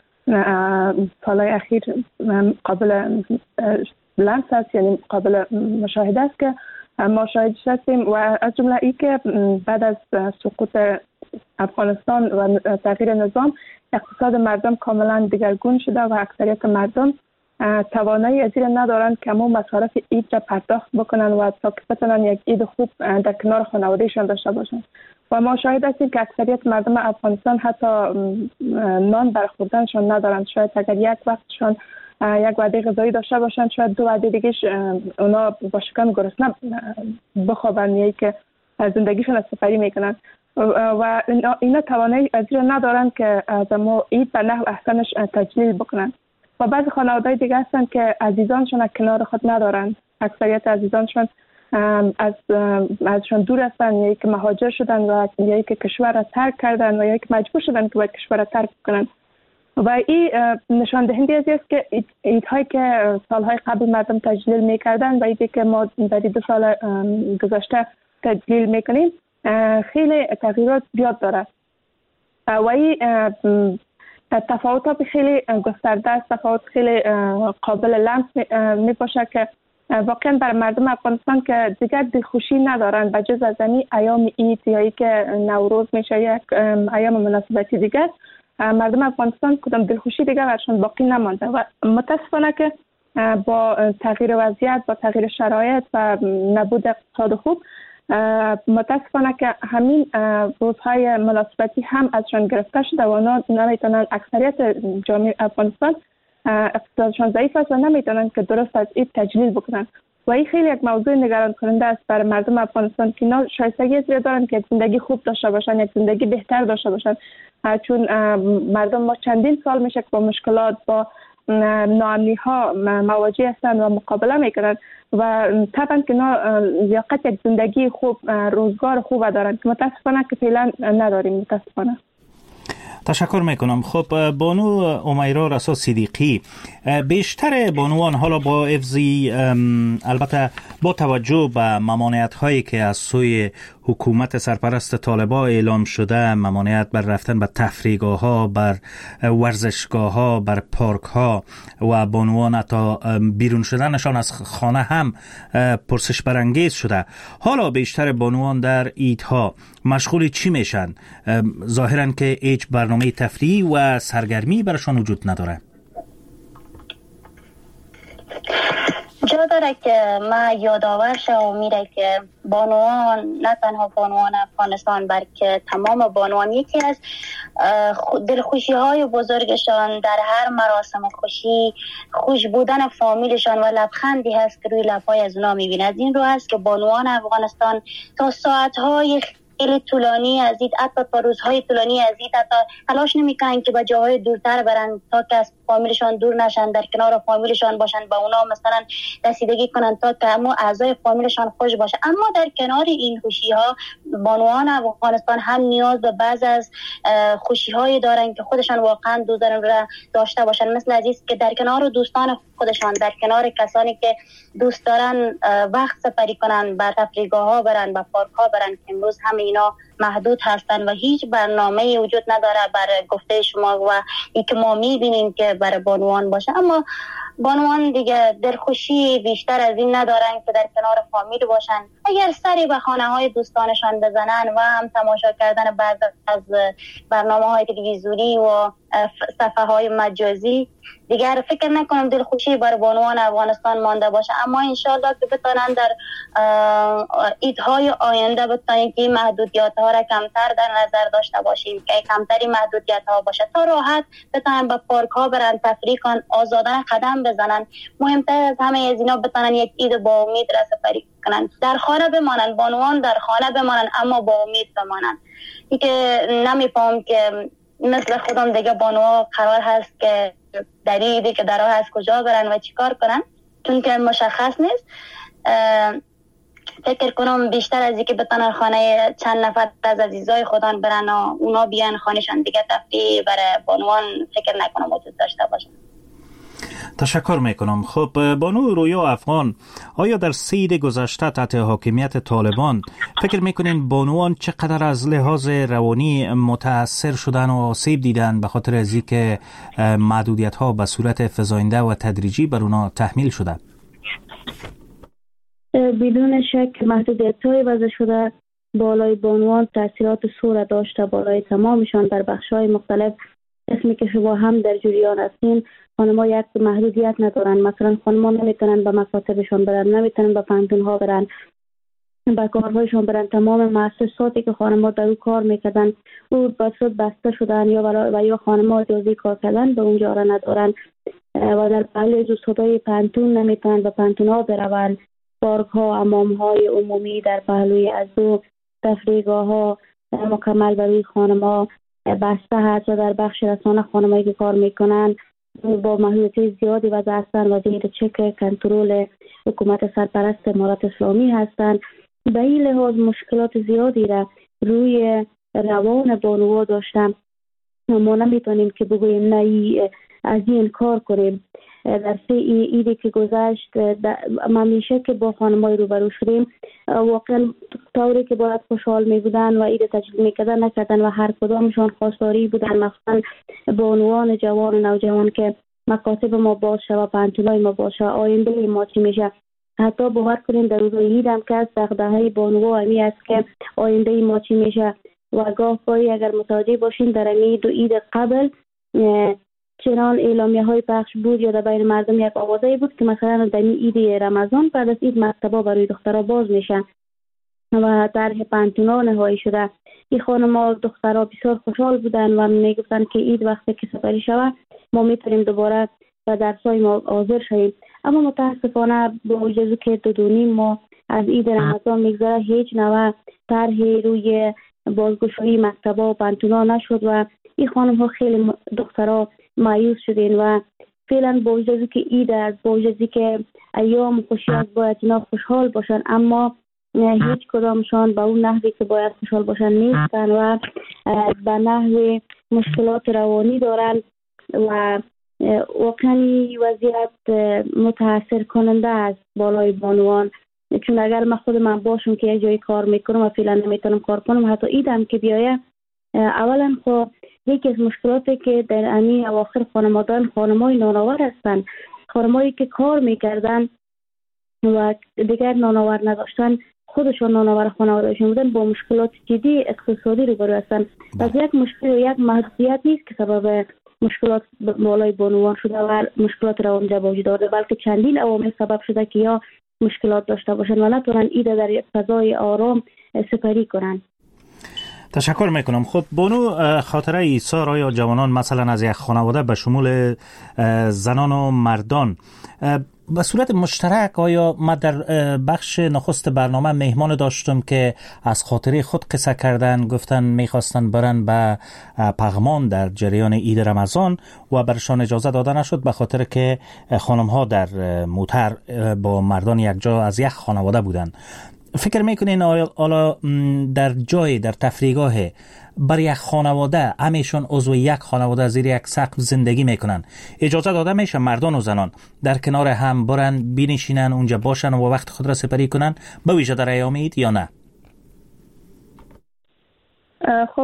سالهای اخیر قابل لمس است، یعنی قابل مشاهده است که ما شاهدش هستیم، و از جمله ای که بعد از سقوط افغانستان و تغییر نظام اقتصاد مردم کاملا دگرگون شده و اکثریت مردم توانایی از این ندارند که همون مصارف عید را پرداخت بکنن و تا که بتونن یک عید خوب در کنار خانوادهشان داشته باشند. و ما شاهد هستیم که اکثریت مردم افغانستان حتی نان برخوردنشان ندارند. شاید اگر یک وقتشان یک وعده غذایی داشته باشند، شاید دو وعده دیگهش اونا با شکم گرسنه بخوابند، یعنی که زندگیشون از سفری میکنند و اینا توانایی از این ندارند که از ما عید به نحو احسنش تجلیل بکنند. و بعضی خانواده‌های دیگه هستند که عزیزانشون کنار خود ندارند. اکثریت عزیزانشون از ازشون دور هستند، یا که مهاجر شدن و یا که کشور را ترک کردن و یا که مجبور شدن که باید کشور را ترک کنند. و این نشان دهنده از است که عیدهایی که سالهای قبل مردم تجلیل میکردن و عیدی که ما در دو سال گذشته تجلیل میکنیم خیلی تغییرات زیاد داره و این تفاوتات خیلی گسترده است. تفاوت خیلی قابل لمس می باشه که واقعا برای مردم افغانستان که دیگر دلخوشی ندارند و جز از این ایام عید یا ای که نوروز میشه یک ایام مناسبتی دیگر، مردم افغانستان کدام دلخوشی دیگر برشان باقی نمانده و متاسفانه که با تغییر وضعیت، با تغییر شرایط و نبود اقتصاد خوب، متاسفانه که همین روزهای مناسبتی هم ازشان گرفته شده و نمیتونن، اکثریت جامعه افغانستان اقتصادشان ضعیف است و نمیتونن که درست از عید تجلیل بکنن و این خیلی یک موضوع نگران کننده است برای مردم افغانستان که اینا شایستگی زیاد دارن که یک زندگی خوب داشته باشن، یک زندگی بهتر داشته باشن، چون مردم ما چندین سال میشه که با مشکلات، با ناامنی ها مواجه هستند و مقابله میکنند و طبعا که اینا لیاقت یک زندگی خوب، روزگار خوب دارند که متاسفانه که فعلا نداریم. متاسفانه. تشکر میکنم. خب بانو همیرا رسا صدیقی، بیشتر بانوان حالا با افزی البته با توجه به ممانعت هایی که از سوی حکومت سرپرست طالبان اعلام شده، ممانعت بر رفتن به تفریحگاه ها، بر ورزشگاه ها، بر پارک ها و بانوان حتی بیرون شدنشان از خانه هم پرسش برانگیز شده. حالا بیشتر بانوان در عیدها مشغول چی میشن؟ ظاهرا که هیچ برنامه تفریحی و سرگرمی براشان وجود نداره. جا داره که ما یادآور شم میره که بانوان، نه تنها بانوان افغانستان بلکه تمام بانوان، یکی از دلخوشی های بزرگشان در هر مراسم خوشی خوش بودن فامیلشان و لبخندی هست که روی لبهای از اونا میبینه. از این رو هست که بانوان افغانستان تا ساعتهای خیلی طولانی از عید، حتی تا روزهای طولانی از عید، حتی تلاش نمیکنن که به جاهای دورتر برن تا که از فامیلشان دور نشن، در کنار فامیلشان باشن، با اونا مثلا رسیدگی کنن تا که همه اعضای فامیلشان خوش باشه. اما در کنار این خوشی ها بانوان افغانستان هم نیاز به بعض از خوشی های دارن که خودشان واقعا دوست دارن داشته باشن، مثل عزیز که در کنار دوستان خودشان در کنار کسانی که دوست دارن وقت سپری کنن، به تفریحگاه ها برن، به پارک ها برن، که امروز همه اینا محدود هستن و هیچ برنامه وجود نداره برای گفته شما و این که ما میبینیم که برای بانوان باشه. اما بانوان دیگه دلخوشی بیشتر از این ندارن که در کنار فامیل باشن. اگر سری به خانه های دوستانشان بزنن و هم تماشا کردن بعض از برنامه های تلویزیونی و صفحه های مجازی، دیگر فکر نکنم دلخوشی بر بانوان افغانستان مانده باشه. اما انشالله که بتونن در ایدهای آینده بتونن که محدودیت ها را کمتر در نظر داشته باشیم، که کمتری محدودیت ها باشه تا راحت بتونن به پارک ها برن، تفریح کن، آزادانه قدم بزنن. مهمتر از همه از اینا بتونن یک عید با امید را سپری کنن، در خانه بمانن، بانوان در خانه بمانن اما با امید بمانن. این که نمیفهم که مثل خودم دیگه بانوها قرار هست که در ایدی که در راه هست کجا برن و چیکار کنن، چون که مشخص نیست. فکر کنم بیشتر از اینکه بتونن خانه چند نفر از عزیزای خودان برن و اونا بیان خانهشان، دیگه تفریح برای بانوان فکر نکنم وجود داشته باشه. تشکر میکنم. خب بانو رویا افغان، آیا در سید گذشته تحت حاکمیت طالبان فکر میکنین بانوان چقدر از لحاظ روانی متاثر شدن و آسیب دیدن به خاطر از اینکه محدودیت ها به صورت فزاینده و تدریجی بر اونا تحمیل شده؟ بدون شک محدودیت های وضع شده بالای بانوان تاثیرات سور داشته، بالای تمامشان در بخش های مختلف. اسمی که شما هم در جریان هستین، خانم‌ها یک محدودیت ندارن. مثلا خانم‌ها نمیتونن به مکاتبشان برن، نمیتونن به پانتون‌ها برن، به کارهایشان برن. تمام مؤسساتی که خانم‌ها در او کار میکردن او بسیار بسته شدن یا و یا خانم‌ها اجازه کار کردن به اونجا را ندارن و در پهلوی جزخودهای پانتون نمیتونن به پانتون‌ها برون. پارک‌ها، حمام‌های عمومی در پهلوی از دو تفریحگاه‌ها مکمل برای خانم‌ها بسته هست و در بخش رسانه خانم‌هایی که کار میکنن با محدودیت زیادی وضع هستند و زیر چک کنترل حکومت سرپرست امارت اسلامی هستند. به این لحاظ مشکلات زیادی را روی روان بانوها داشتن. ما نمیتونیم که بگوییم نه از این کار کنیم. در سه ایدی که گذشت همیشه که با خانم‌های روبرو شدیم واقعا طوری که باید خوشحال می بودن و عید تجلیل میکردن نکردن و هر کدامشان خواستاری بودن، مثلا بانوان جوان و نوجوان که مکاتب ما باشه و پانتونای ما باشه، آینده ما چی میشه. حتی باور کنیم در روز عید هم که از دغدغه بانوها همی است که آینده ما چی میشه و گاه گاهی اگر متوجه باشین در این دو عید قبل چنان اعلامیه های پخش بود یا در بین مردم یک آوازه بود که مثلا در این عید رمضان بعد از عید مکتبا برای دخترها باز میشن و طرح پانتونا نهایی شده. این خانم‌ها دخترها بسیار خوشحال بودن و میگفتن که عید وقتی که سپری شود ما میتونیم دوباره به درسای ما حاضر شویم. اما متاسفانه با وجود که دو دو نیم ما از عید رمضان میگذره هیچ نوع طرح روی بازگشایی مکتبا و پانتونا نشد و این خانم‌ها خیلی دخترها مایوس شدین و فعلا با وجود که عید است، با وجود که ایام خوشی است باید اینا خوشحال باشن، اما هیچ کدامشان به اون نحوی که باید خوشحال باشن نیستن و به نحو مشکلات روانی دارن و واقعا وضعیت متاثر کننده است بالای بانوان. چون اگر من خود من باشم که یک جایی کار میکنم و فعلا نمیتونم کار کنم، حتی عیدم که بیایه، اولا خب یکی از مشکلاتی که در امی اواخر خانمادان خانمای نانآور هستن، خانمایی که کار میکردن و دیگر نانآور نداشتن، خودشون نانآور خانوادهشون بودن، با مشکلات جدی اقتصادی روبرو هستن. پس یک مشکل و یک محدودیت نیست که سبب مشکلات بالای بانوان شده و مشکلات روانی به وجود آورده، بلکه چندین عوامل سبب شده که یا مشکلات داشته باشن و نتونن ایده در یک فضای آرام سپری کنن. تشکر میکنم. خب بانو، خاطره ایثار آیا جوانان مثلا از یک خانواده به شمول زنان و مردان به صورت مشترک، آیا ما در بخش نخست برنامه مهمان داشتم که از خاطره خود قصه کردن، گفتن میخواستن برن به پغمان در جریان عید رمضان و برشان اجازه داده نشد به خاطر که خانم ها در موتر با مردان یک جا از یک خانواده بودن. فکر میکنین حالا در جای در تفریحگاه برای یک خانواده همیشون عضو یک خانواده زیر یک سقف زندگی میکنن، اجازه داده میشه مردان و زنان در کنار هم برن بنشینن اونجا باشن و وقت خود را سپری کنن به ویژه در ایام عید یا نه؟ خب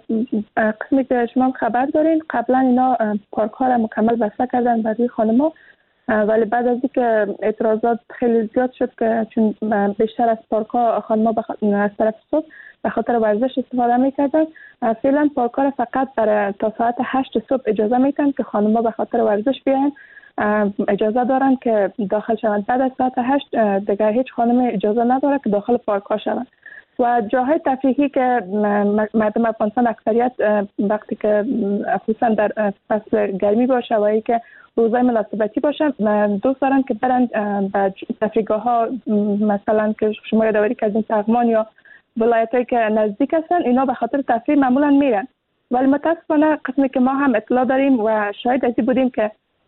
قسمی که شما خبر دارین قبلا اینا پارک ها را مکمل بسته کردن برای خانما، ولی بعد از اینکه اعتراضات خیلی زیاد شد که چون بیشتر از پارک ها خانما بخ... از طرف صبح به خاطر ورزش استفاده میکردن، فعلا پارک ها را فقط برای تا ساعت هشت صبح اجازه میتن که خانما به خاطر ورزش بیان، اجازه دارن که داخل شوند. بعد از ساعت هشت دیگه هیچ خانم اجازه نداره که داخل پارک ها شوند. و جاهای تفریحی که مردم افغانستان اکثریت وقتی که خصوصا در فصل گرمی باشه و ای که روزهای مناسبتی باشه دوست دارن که برن به تفریحگاه ها، مثلا که شما یادآوری کردین سغمان یا ولایتایی که نزدیک هستن، اینا به خاطر تفریح معمولا میرن. ولی متاسفانه قسمی که ما هم اطلاع داریم و شاهد ازی بودیم که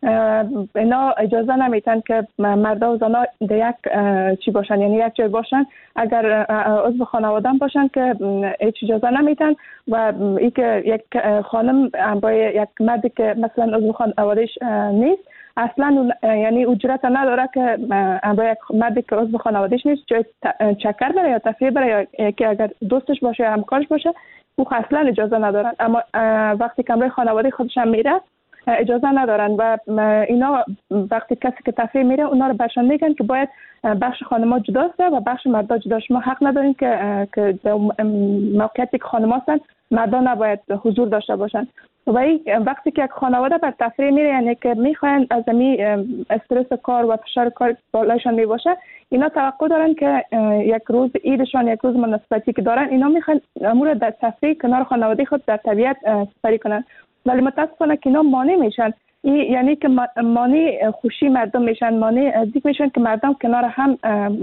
اینا اجازه نمیتن که مردا و زنا یک چی باشن، یعنی یک جای باشن. اگر عضو خانواده باشن که هیچ اجازه نمیتن و ای که یک خانم با یک مردی که مثلا عضو خانوادهش نیست اصلا یعنی اجرت نداره که با یک مردی که عضو خانوادهش نیست جای چکر بره یا تفریح بره یا که اگر دوستش باشه یا همکارش باشه او اصلا اجازه ندارن. اما وقتی که برای خانواده خودش هم میره اجازه ندارن و اینا وقتی کسی که تفریح میره اونا رو برشان میگن که باید بخش خانما جداست و بخش مردا جداست. ما حق نداریم که که موقعیتی که خانما هستن مردا نباید حضور داشته باشن. و وقتی که یک خانواده بر تفریح میره یعنی که میخواین از می استرس کار و فشار کار بالایشان میباشه، اینا توقع دارن که یک روز عیدشان، یک روز مناسبتی که دارن، اینا میخوان امور در تفریح کنار خانواده خود در طبیعت سپری کنن. ولی متاسفانه که اینا مانع میشن، یعنی که مانع خوشی مردم میشن، مانع نزدیک میشن که مردم کنار هم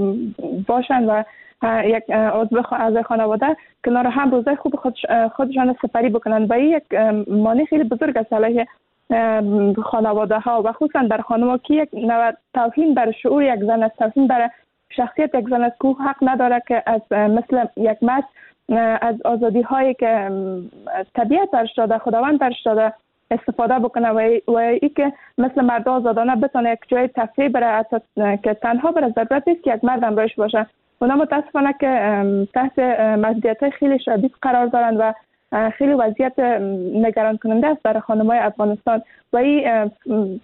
باشن و یک عضو از خانواده کنار هم روزای خوب خودش خودشان سپری بکنن. و این یک مانع خیلی بزرگ است علیه خانواده ها و خصوصا در خانم که یک نوع توهین بر شعور یک زن است، توهین بر شخصیت یک زن است که حق نداره که از مثل یک مرد از آزادی هایی که طبیعت درش داده، خداوند درش داده استفاده بکنه و ای که مثل مرد آزادانه بتونه یک جای تفریح بره که تنها بره، ضرورت نیست که یک مرد همراهش باشه. اونا متاسفانه که تحت محدودیت خیلی شدید قرار دارن و خیلی وضعیت نگران کننده است برای خانم‌های افغانستان و این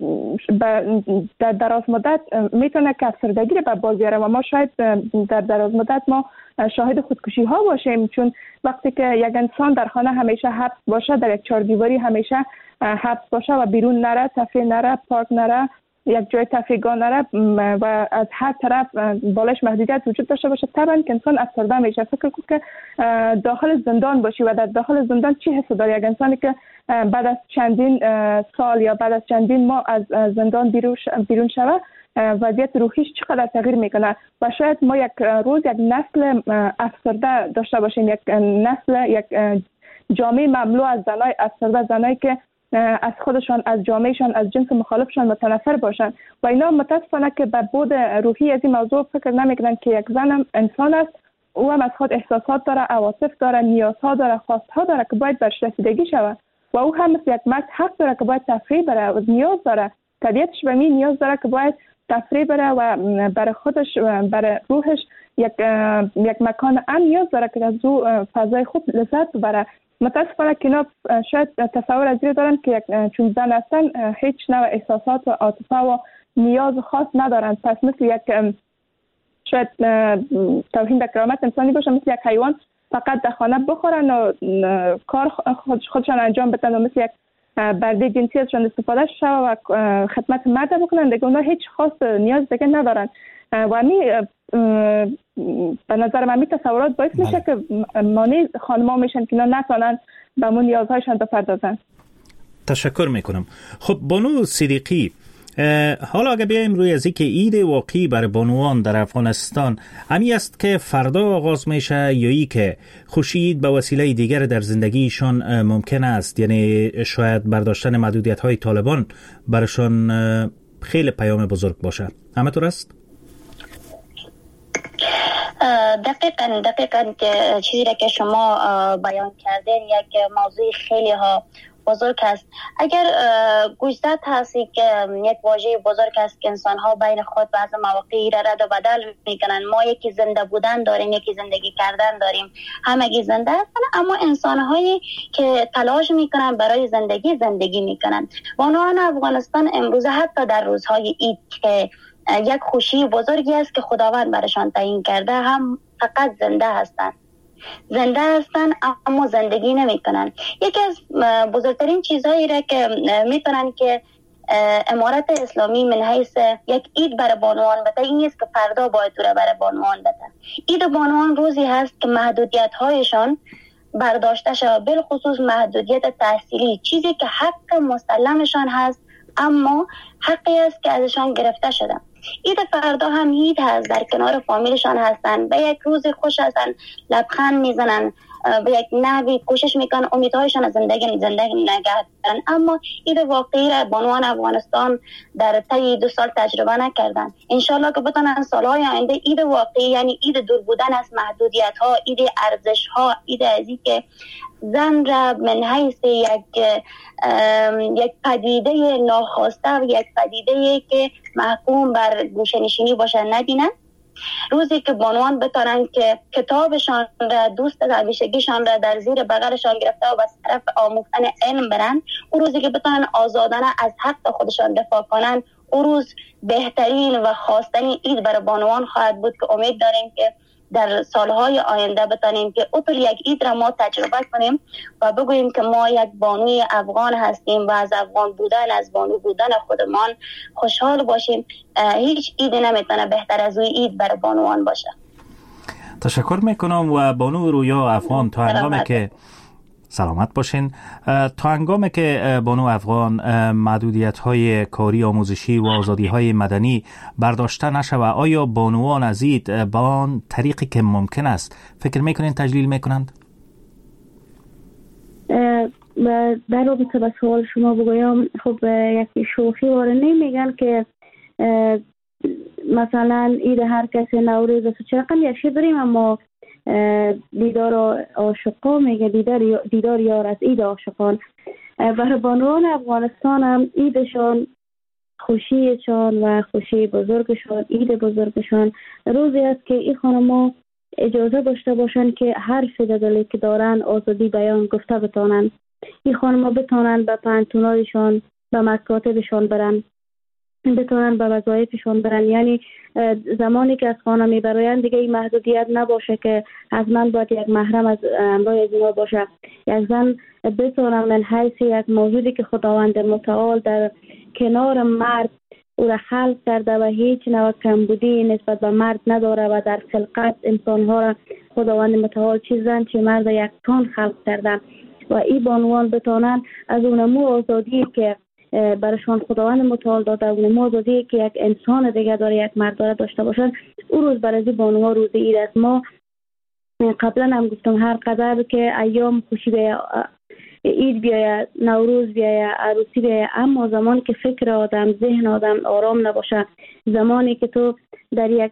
در دراز مدت میتونه که افسردگی رو به بار بیاره و ما شاید در دراز مدت ما شاهد خودکشی ها باشیم، چون وقتی که یک انسان در خانه همیشه حبس باشه، در یک چهار دیواری همیشه حبس باشه و بیرون نره، تفریح نره، پارک نره، یک جای تفریحگاه نره و از هر طرف بالش محدودیت وجود داشته باشه، طبعا که انسان افسرده میشه. فکر کن که داخل زندان باشی و در داخل زندان چی حس داره یک انسانی که بعد از چندین سال یا بعد از چندین ماه از زندان بیرون شوه، وضعیت روحیش چقدر تغییر میکنه. و شاید ما یک روز یک نسل افسرده داشته باشیم، یک نسل، یک جامعه مملو از زنای افسرده، زنایی که از خودشان، از جامعهشان، از جنس مخالفشان متنفر باشن و اینا متاسفانه که به بود روحی از این موضوع فکر نمیکنن که یک زن انسان است، او هم از خود احساسات داره، عواطف داره، نیازها داره، خواستها داره که باید برش رسیدگی شود و او هم مثل یک مرد حق داره که باید تفریح بره و نیاز داره، طبیعتش به می نیاز داره که باید تفریح بره و برای خودش، برای روحش یک یک مکان امن نیاز داره که از او فضای خوب لذت ببره. متاسفانه که اینا شاید تصور از این دارن که چون زن هستن هیچ نوع احساسات و عاطفه و نیاز خاص ندارن، پس مثل یک شاید توهین به کرامت انسانی باشه، مثل یک حیوان فقط در خانه بخورن و کار خودشان انجام بدن و مثل یک برده جنسی ازشان استفاده شده و خدمت مرد بکنن، دیگه اونا هیچ خاص نیاز دیگه ندارن و می به نظر من می تصورات باعث میشه که مانع خانم‌ها میشن که اینا نتونن به اون نیازهایشان بپردازن. تشکر میکنم. خب بانو صدیقی، حالا اگه بیایم روی از اینکه عید واقعی بر بانوان در افغانستان همی است که فردا آغاز میشه یا ای که خوشی عید به وسیله دیگر در زندگیشان ممکن است، یعنی شاید برداشتن محدودیت های طالبان برشان خیلی پیام بزرگ باشه، همه طور است؟ دقیقاً دقیقاً که چیزی را که شما بیان کردین یک موضوع خیلی ها بزرگ است. اگر گوشزد هستی که یک واژه بزرگ است که انسان ها بین خود بعض مواقعی را رد و بدل میکنن. ما یکی زنده بودن داریم، یکی زندگی کردن داریم، همگی زنده هستن، اما انسان هایی که تلاش میکنن برای زندگی زندگی میکنن. بانوان افغانستان امروز حتی در روزهای عید که یک خوشی بزرگی است که خداوند برشان تعیین کرده، هم فقط زنده هستند. زنده هستن اما زندگی نمی کنن. یکی از بزرگترین چیزهایی را که میتونن که امارت اسلامی من حیث یک عید برای بانوان بده این است که فردا باید دوره برای بانوان بده. عید بانوان روزی هست که محدودیت هایشان برداشته شود، بالخصوص محدودیت تحصیلی، چیزی که حق مسلمشان هست اما حقی است که ازشان گرفته شده. عید فردا هم عید هست، در کنار فامیلشان هستن، به یک روز خوش هستن، لبخند میزنن، به یک نحوی کوشش میکنن امیدهایشان از زندگی زندگی نگه دارن. اما عید واقعی را بانوان افغانستان در طی دو سال تجربه نکردن. انشالله که بتونن سالهای آینده عید واقعی، یعنی عید دور بودن از محدودیت ها، عید ارزش ها، عید ازی که زن را من حیث یک یک پدیده ناخواسته و یک پدیده که محکوم بر گوشه‌نشینی باشه نبینن. روزی که بانوان بتونن که کتابشان را، دوست همیشگیشان را در زیر بغلشان گرفته و به طرف آموختن علم برن، او روزی که بتونن آزادانه از حق خودشان دفاع کنن، او روز بهترین و خواستنی عید برای بانوان خواهد بود که امید داریم که در سالهای آینده بتانیم که اطول یک عید را ما تجربه کنیم و بگوییم که ما یک بانوی افغان هستیم و از افغان بودن، از بانو بودن خودمان خوشحال باشیم. هیچ عیدی نمیتونه بهتر از اوی عید برای بانوان باشه. تشکر میکنم و بانو رویا افغان تا هنگامی که سلامت باشین، تا هنگامی که بانو افغان محدودیت های کاری، آموزشی و آزادی های مدنی برداشته نشوه، آیا بانوان از این با آن طریقی که ممکن است فکر میکنین تجلیل میکنند؟ در رابطه با سوال شما بگویم، خب یک شوخی واره نمیگن که مثلا عید هر کسی نوروز و چرقم یشی بریم، اما دیدار عاشقان میگه دیدار دیدار یار از عید عاشقان. برای بانوان افغانستان هم عیدشان، خوشیشان و خوشی بزرگشان، عید بزرگشان روزی است که این خانم‌ها اجازه داشته باشند که هر فدادلی که دارن آزادی بیان گفته بتانن. این خانم‌ها بتانن به پانتونایشان، به مکاتبشان برن، بتونن به وظایفشون برن. یعنی زمانی که از خانه میبراین دیگه این محدودیت نباشه که از من باید یک محرم از همراه از اینا باشه. یک زن بتونن من حیث یک موجودی که خداوند متعال در کنار مرد او را خلق کرده و هیچ نوع کمبودی نسبت به مرد نداره و در خلقت انسانها را خداوند متعال چه زن چه مرد یک تن خلق کرده و این بانوان بتونن از اون مو آزادی که برشان خداوند متعال داده، اون آزادی که یک انسان دیگه داره، یک مرد داره داشته باشن. او روز برای بانوها روز عید است. ما قبلا هم گفتم هر قدر که ایام خوشی بیاید، عید بیاید، نوروز بیاید، عروسی بیاید، اما زمانی که فکر آدم، ذهن آدم آرام نباشه، زمانی که تو در یک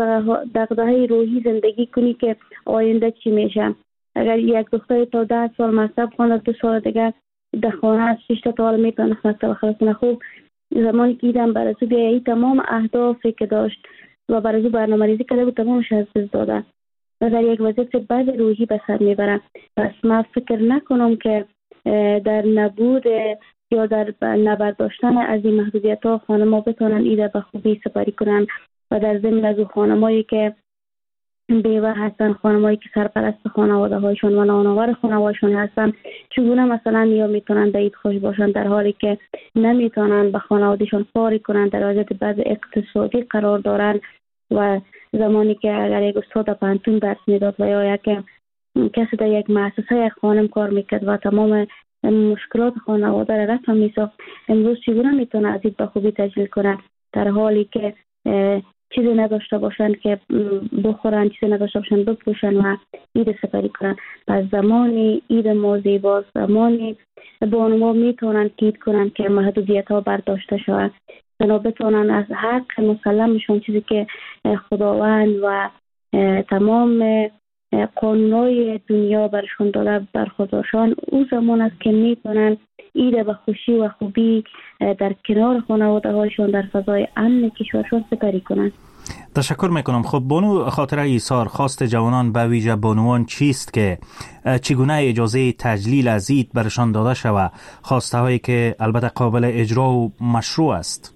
دغدغه روحی زندگی کنی که آینده چی میشه. اگر یک دختری تا ده سال مکتب خوانده، دو سال دیگه در خانه از شش تا سال میتونه مکتب خلاص خوب، زمانی که ایدم برای تو بیایی تمام اهدافی که داشت و برای تو برنامه‌ریزی کرده بود تمامش از دست داده و در یک وضعیت بد روحی به سر میبره. پس من فکر نکنم که در نبود یا در نبرداشتن از این محدودیت ها خانم‌ها بتونن ایده به خوبی سپری کنن و در ضمن از خانمایی که بیوه هستن، خانمایی که سرپرست خانواده هایشون و نانآور خانواده‌شون هستن، چگونه مثلا یا میتونن به عید خوش باشن در حالی که نمیتونن به خانوادهشون کاری کنن، در وضعیت بعض اقتصادی قرار دارن و زمانی که اگر یک استاد پانتون درس میداد و یا یک کسی در یک مؤسسه یک خانم کار میکرد و تمام مشکلات خانواده را رفع میساخت، امروز چگونه میتونه از این به خوبی تجلیل کنن در حالی که چیزی نداشته باشن که بخورن، چیزی نداشته باشن بپوشن و عید سپری کنن. پس زمانی عید ما زیباست، زمانی بانوها میتونن که عید کنن که محدودیت ها برداشته شود، بنا بتونن از حق مسلمشون، چیزی که خداوند و تمام قانونهای دنیا برشون داده برخوردارشان، او زمان است که میتونن عید به خوشی و خوبی در کنار خانواده هاشون در فضای امن کشورشون سپری کنند. تشکر میکنم. خب بانو خاطره ایثار، خواست جوانان به ویژه بانوان چیست که چگونه اجازه تجلیل از عید برشان داده شود، خواسته هایی که البته قابل اجرا و مشروع است؟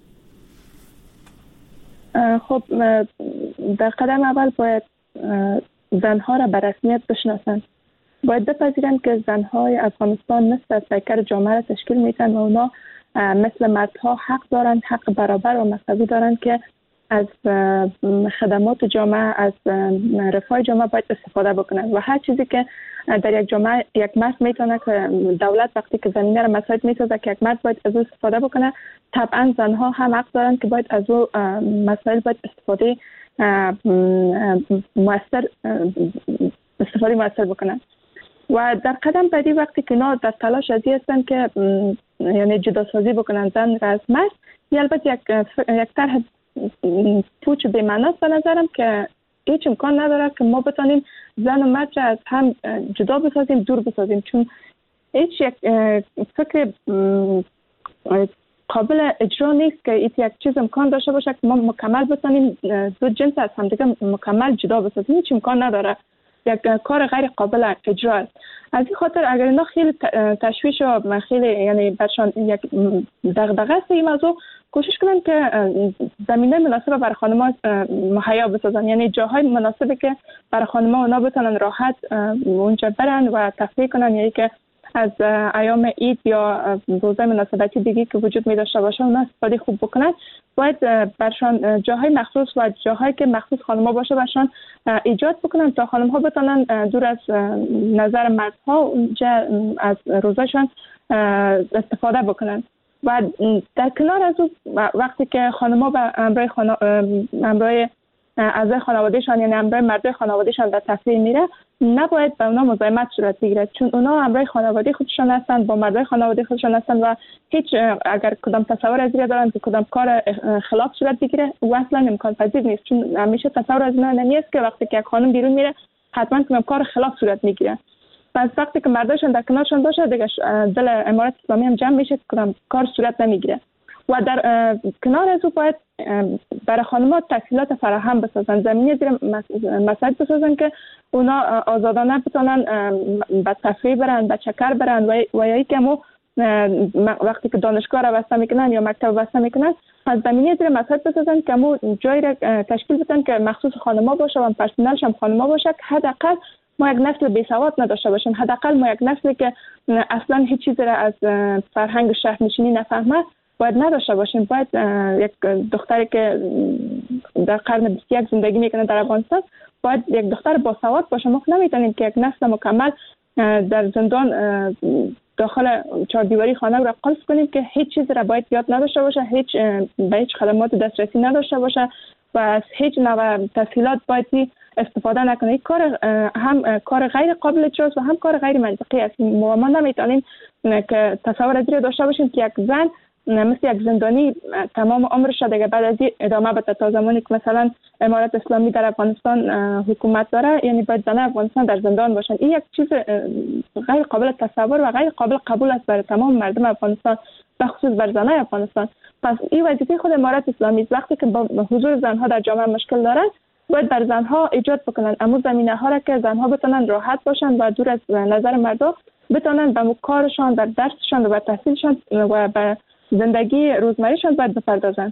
خب در قدم اول باید زنها را به رسمیت بشناسند. باید بپذیرند که زنهای افغانستان مثل پیکر جامعه را تشکیل میدن و اونا مثل مردها حق دارند، حق برابر و مساوی دارند که از خدمات جامعه، از رفاه جامعه باید استفاده بکنند و هر چیزی که در یک جامعه یک مرد میتونه که دولت وقتی که زمینه را مساعد میسازه که یک مرد باید از او استفاده بکنه، طبعا زنها هم حق دارند که باید از او مسائل باید استفاده مؤثر استفاده مؤثر بکنن. و در قدم بعدی وقتی که اینا در تلاش ازی هستن که یعنی جداسازی بکنن زن از مرد، یا البته یک یک طرح پوچ بی‌معناست به نظرم که هیچ امکان نداره که ما بتونیم زن و مرد را از هم جدا بسازیم، دور بسازیم، چون هیچ یک فکر قابل اجرا نیست که این یک چیز امکان داشته باشه که ما مکمل بتونیم دو جنس از همدیگه مکمل جدا بسازیم. هیچ امکان نداره، یک کار غیر قابل اجرا است. از این خاطر اگر اینا خیلی تشویش و خیلی یعنی برشان یک دغدغه است این موضوع، کوشش کنن که زمینه مناسب برای خانم‌ها مهیا بسازن، یعنی جاهای مناسبی که برای خانم‌ها اونا بتونن راحت اونجا برن و تفریح کنن، یعنی که از ایام عید یا روزهای مناسبتی دیگه که وجود می داشته باشه اونا استفاده خوب بکنن. باید برشان جاهای مخصوص و جاهایی که مخصوص خانم‌ها باشه برشان ایجاد بکنن تا خانم‌ها بتونن دور از نظر مردها اونجا از روزاشان استفاده بکنن. و در کنار از اون وقتی که خانم‌ها به همراه خانا... همراه اعضای خانوادهشان یعنی همراه مردای خانوادهشان در تفریح میره، نباید به اونا مزاحمت صورت بگیره، چون اونا همراه خانواده خودشان هستند، با مردای خانواده خودشان هستند و هیچ اگر کدام تصور از این دارن که کدام کار خلاف صورت بگیره و اصلا امکان پذیر نیست، چون همیشه تصور از اینا نیست که وقتی که یک خانم بیرون میره حتما کدام کار خلاف صورت میگیره. پس وقتی که مرداشون در کنارشون باشه دیگه دل امارت اسلامی هم جمع میشه که کدام کار صورت نمیگیره. و در کنار از او باید برای خانم‌ها تسهیلات فراهم بسازن، زمینه زیر مساعد بسازن که اونا آزادانه بتونن به تفریح برن، به چکر برن و یا که مو وقتی که دانشگاه را بسته میکنن یا مکتب بسته میکنن از زمینه زیر مساعد بسازن که مو جایی را تشکیل بدن که مخصوص خانم‌ها باشه و پرسنلش هم خانم‌ها باشه که حداقل ما یک نسل بی سواد نداشته باشیم، حداقل ما یک نسلی که اصلا هیچ چیزی را از فرهنگ شهرنشینی نفهمه باید نداشته باشیم. باید یک دختری که در قرن بیست و یک زندگی میکنه در افغانستان باید یک دختر باسواد باشه. ما نمیتونیم که یک نسل مکمل در زندان داخل چهار دیواری خانه را قلف کنیم که هیچ چیز را باید یاد نداشته باشه، هیچ به هیچ خدمات دسترسی نداشته باشه و از هیچ نوع تسهیلات باید استفاده نکنه. این کار هم کار غیر قابل اجراست و هم کار غیر منطقی است. ما نمیتونیم که تصور از داشته باشیم که یک زن مثل یک زندانی تمام عمرش دیگه بعد از ادامه بده تا زمانی که مثلا امارت اسلامی در افغانستان حکومت داره، یعنی باید زن افغانستان در زندان باشن. این یک چیز غیر قابل تصور و غیر قابل قبول است برای تمام مردم افغانستان، به خصوص بر زنای افغانستان. پس این وظیفه خود امارت اسلامی است. وقتی که با حضور زنها در جامعه مشکل دارن باید بر زنها ایجاد بکنن امو زمینه ها را که زنها بتونن راحت باشن و دور از نظر مردم بتونن به کارشان، در درسشان و به تحصیلشان و به زندگی روزمریشان باید بپردازن.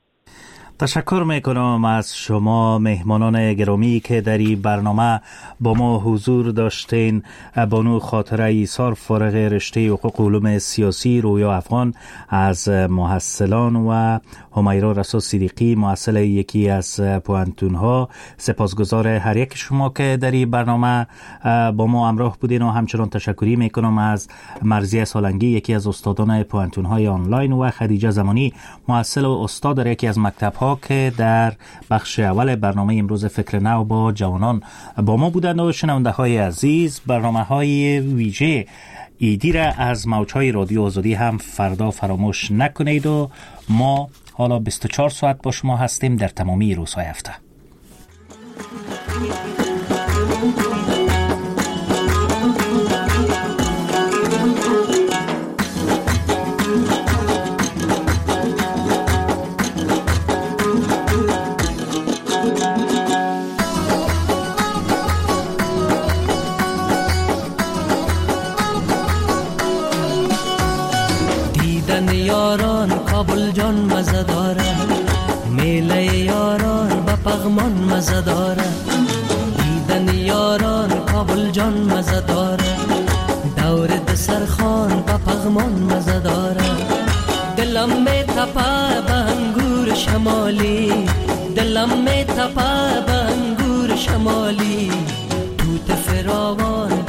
تشکر میکنم از شما مهمانان گرامی که در این برنامه با ما حضور داشتین. بانو خاطره ایثار فارغ رشته حقوق علوم سیاسی رویا افغان از محصلان و همیرا رسول صدیقی محصل یکی از پوهنتون ها. سپاسگزار هر یک شما که در این برنامه با ما همراه بودین و همچنان تشکری میکنم از مرضیه سالنگی یکی از استادان پوهنتون های آنلاین و خدیجه زمانی محصل و استاد در یکی از مکتب ها که در بخش اول برنامه امروز فکر نو با جوانان با ما بودند. و شنونده های عزیز برنامه های ویژه ایدی را از موجهای رادیو آزادی هم فردا فراموش نکنید و ما حالا بیست و چهار ساعت با شما هستیم در تمامی روزهای هفته. کابل جان مزه داره، میله یاران با پغمان مزه داره. دیدن یاران کابل جان مزه داره، دور دسترخوان با پغمان مزه داره. دلم می تپه به انگور شمالی، دلم می تپه به انگور شمالی. توت فراوان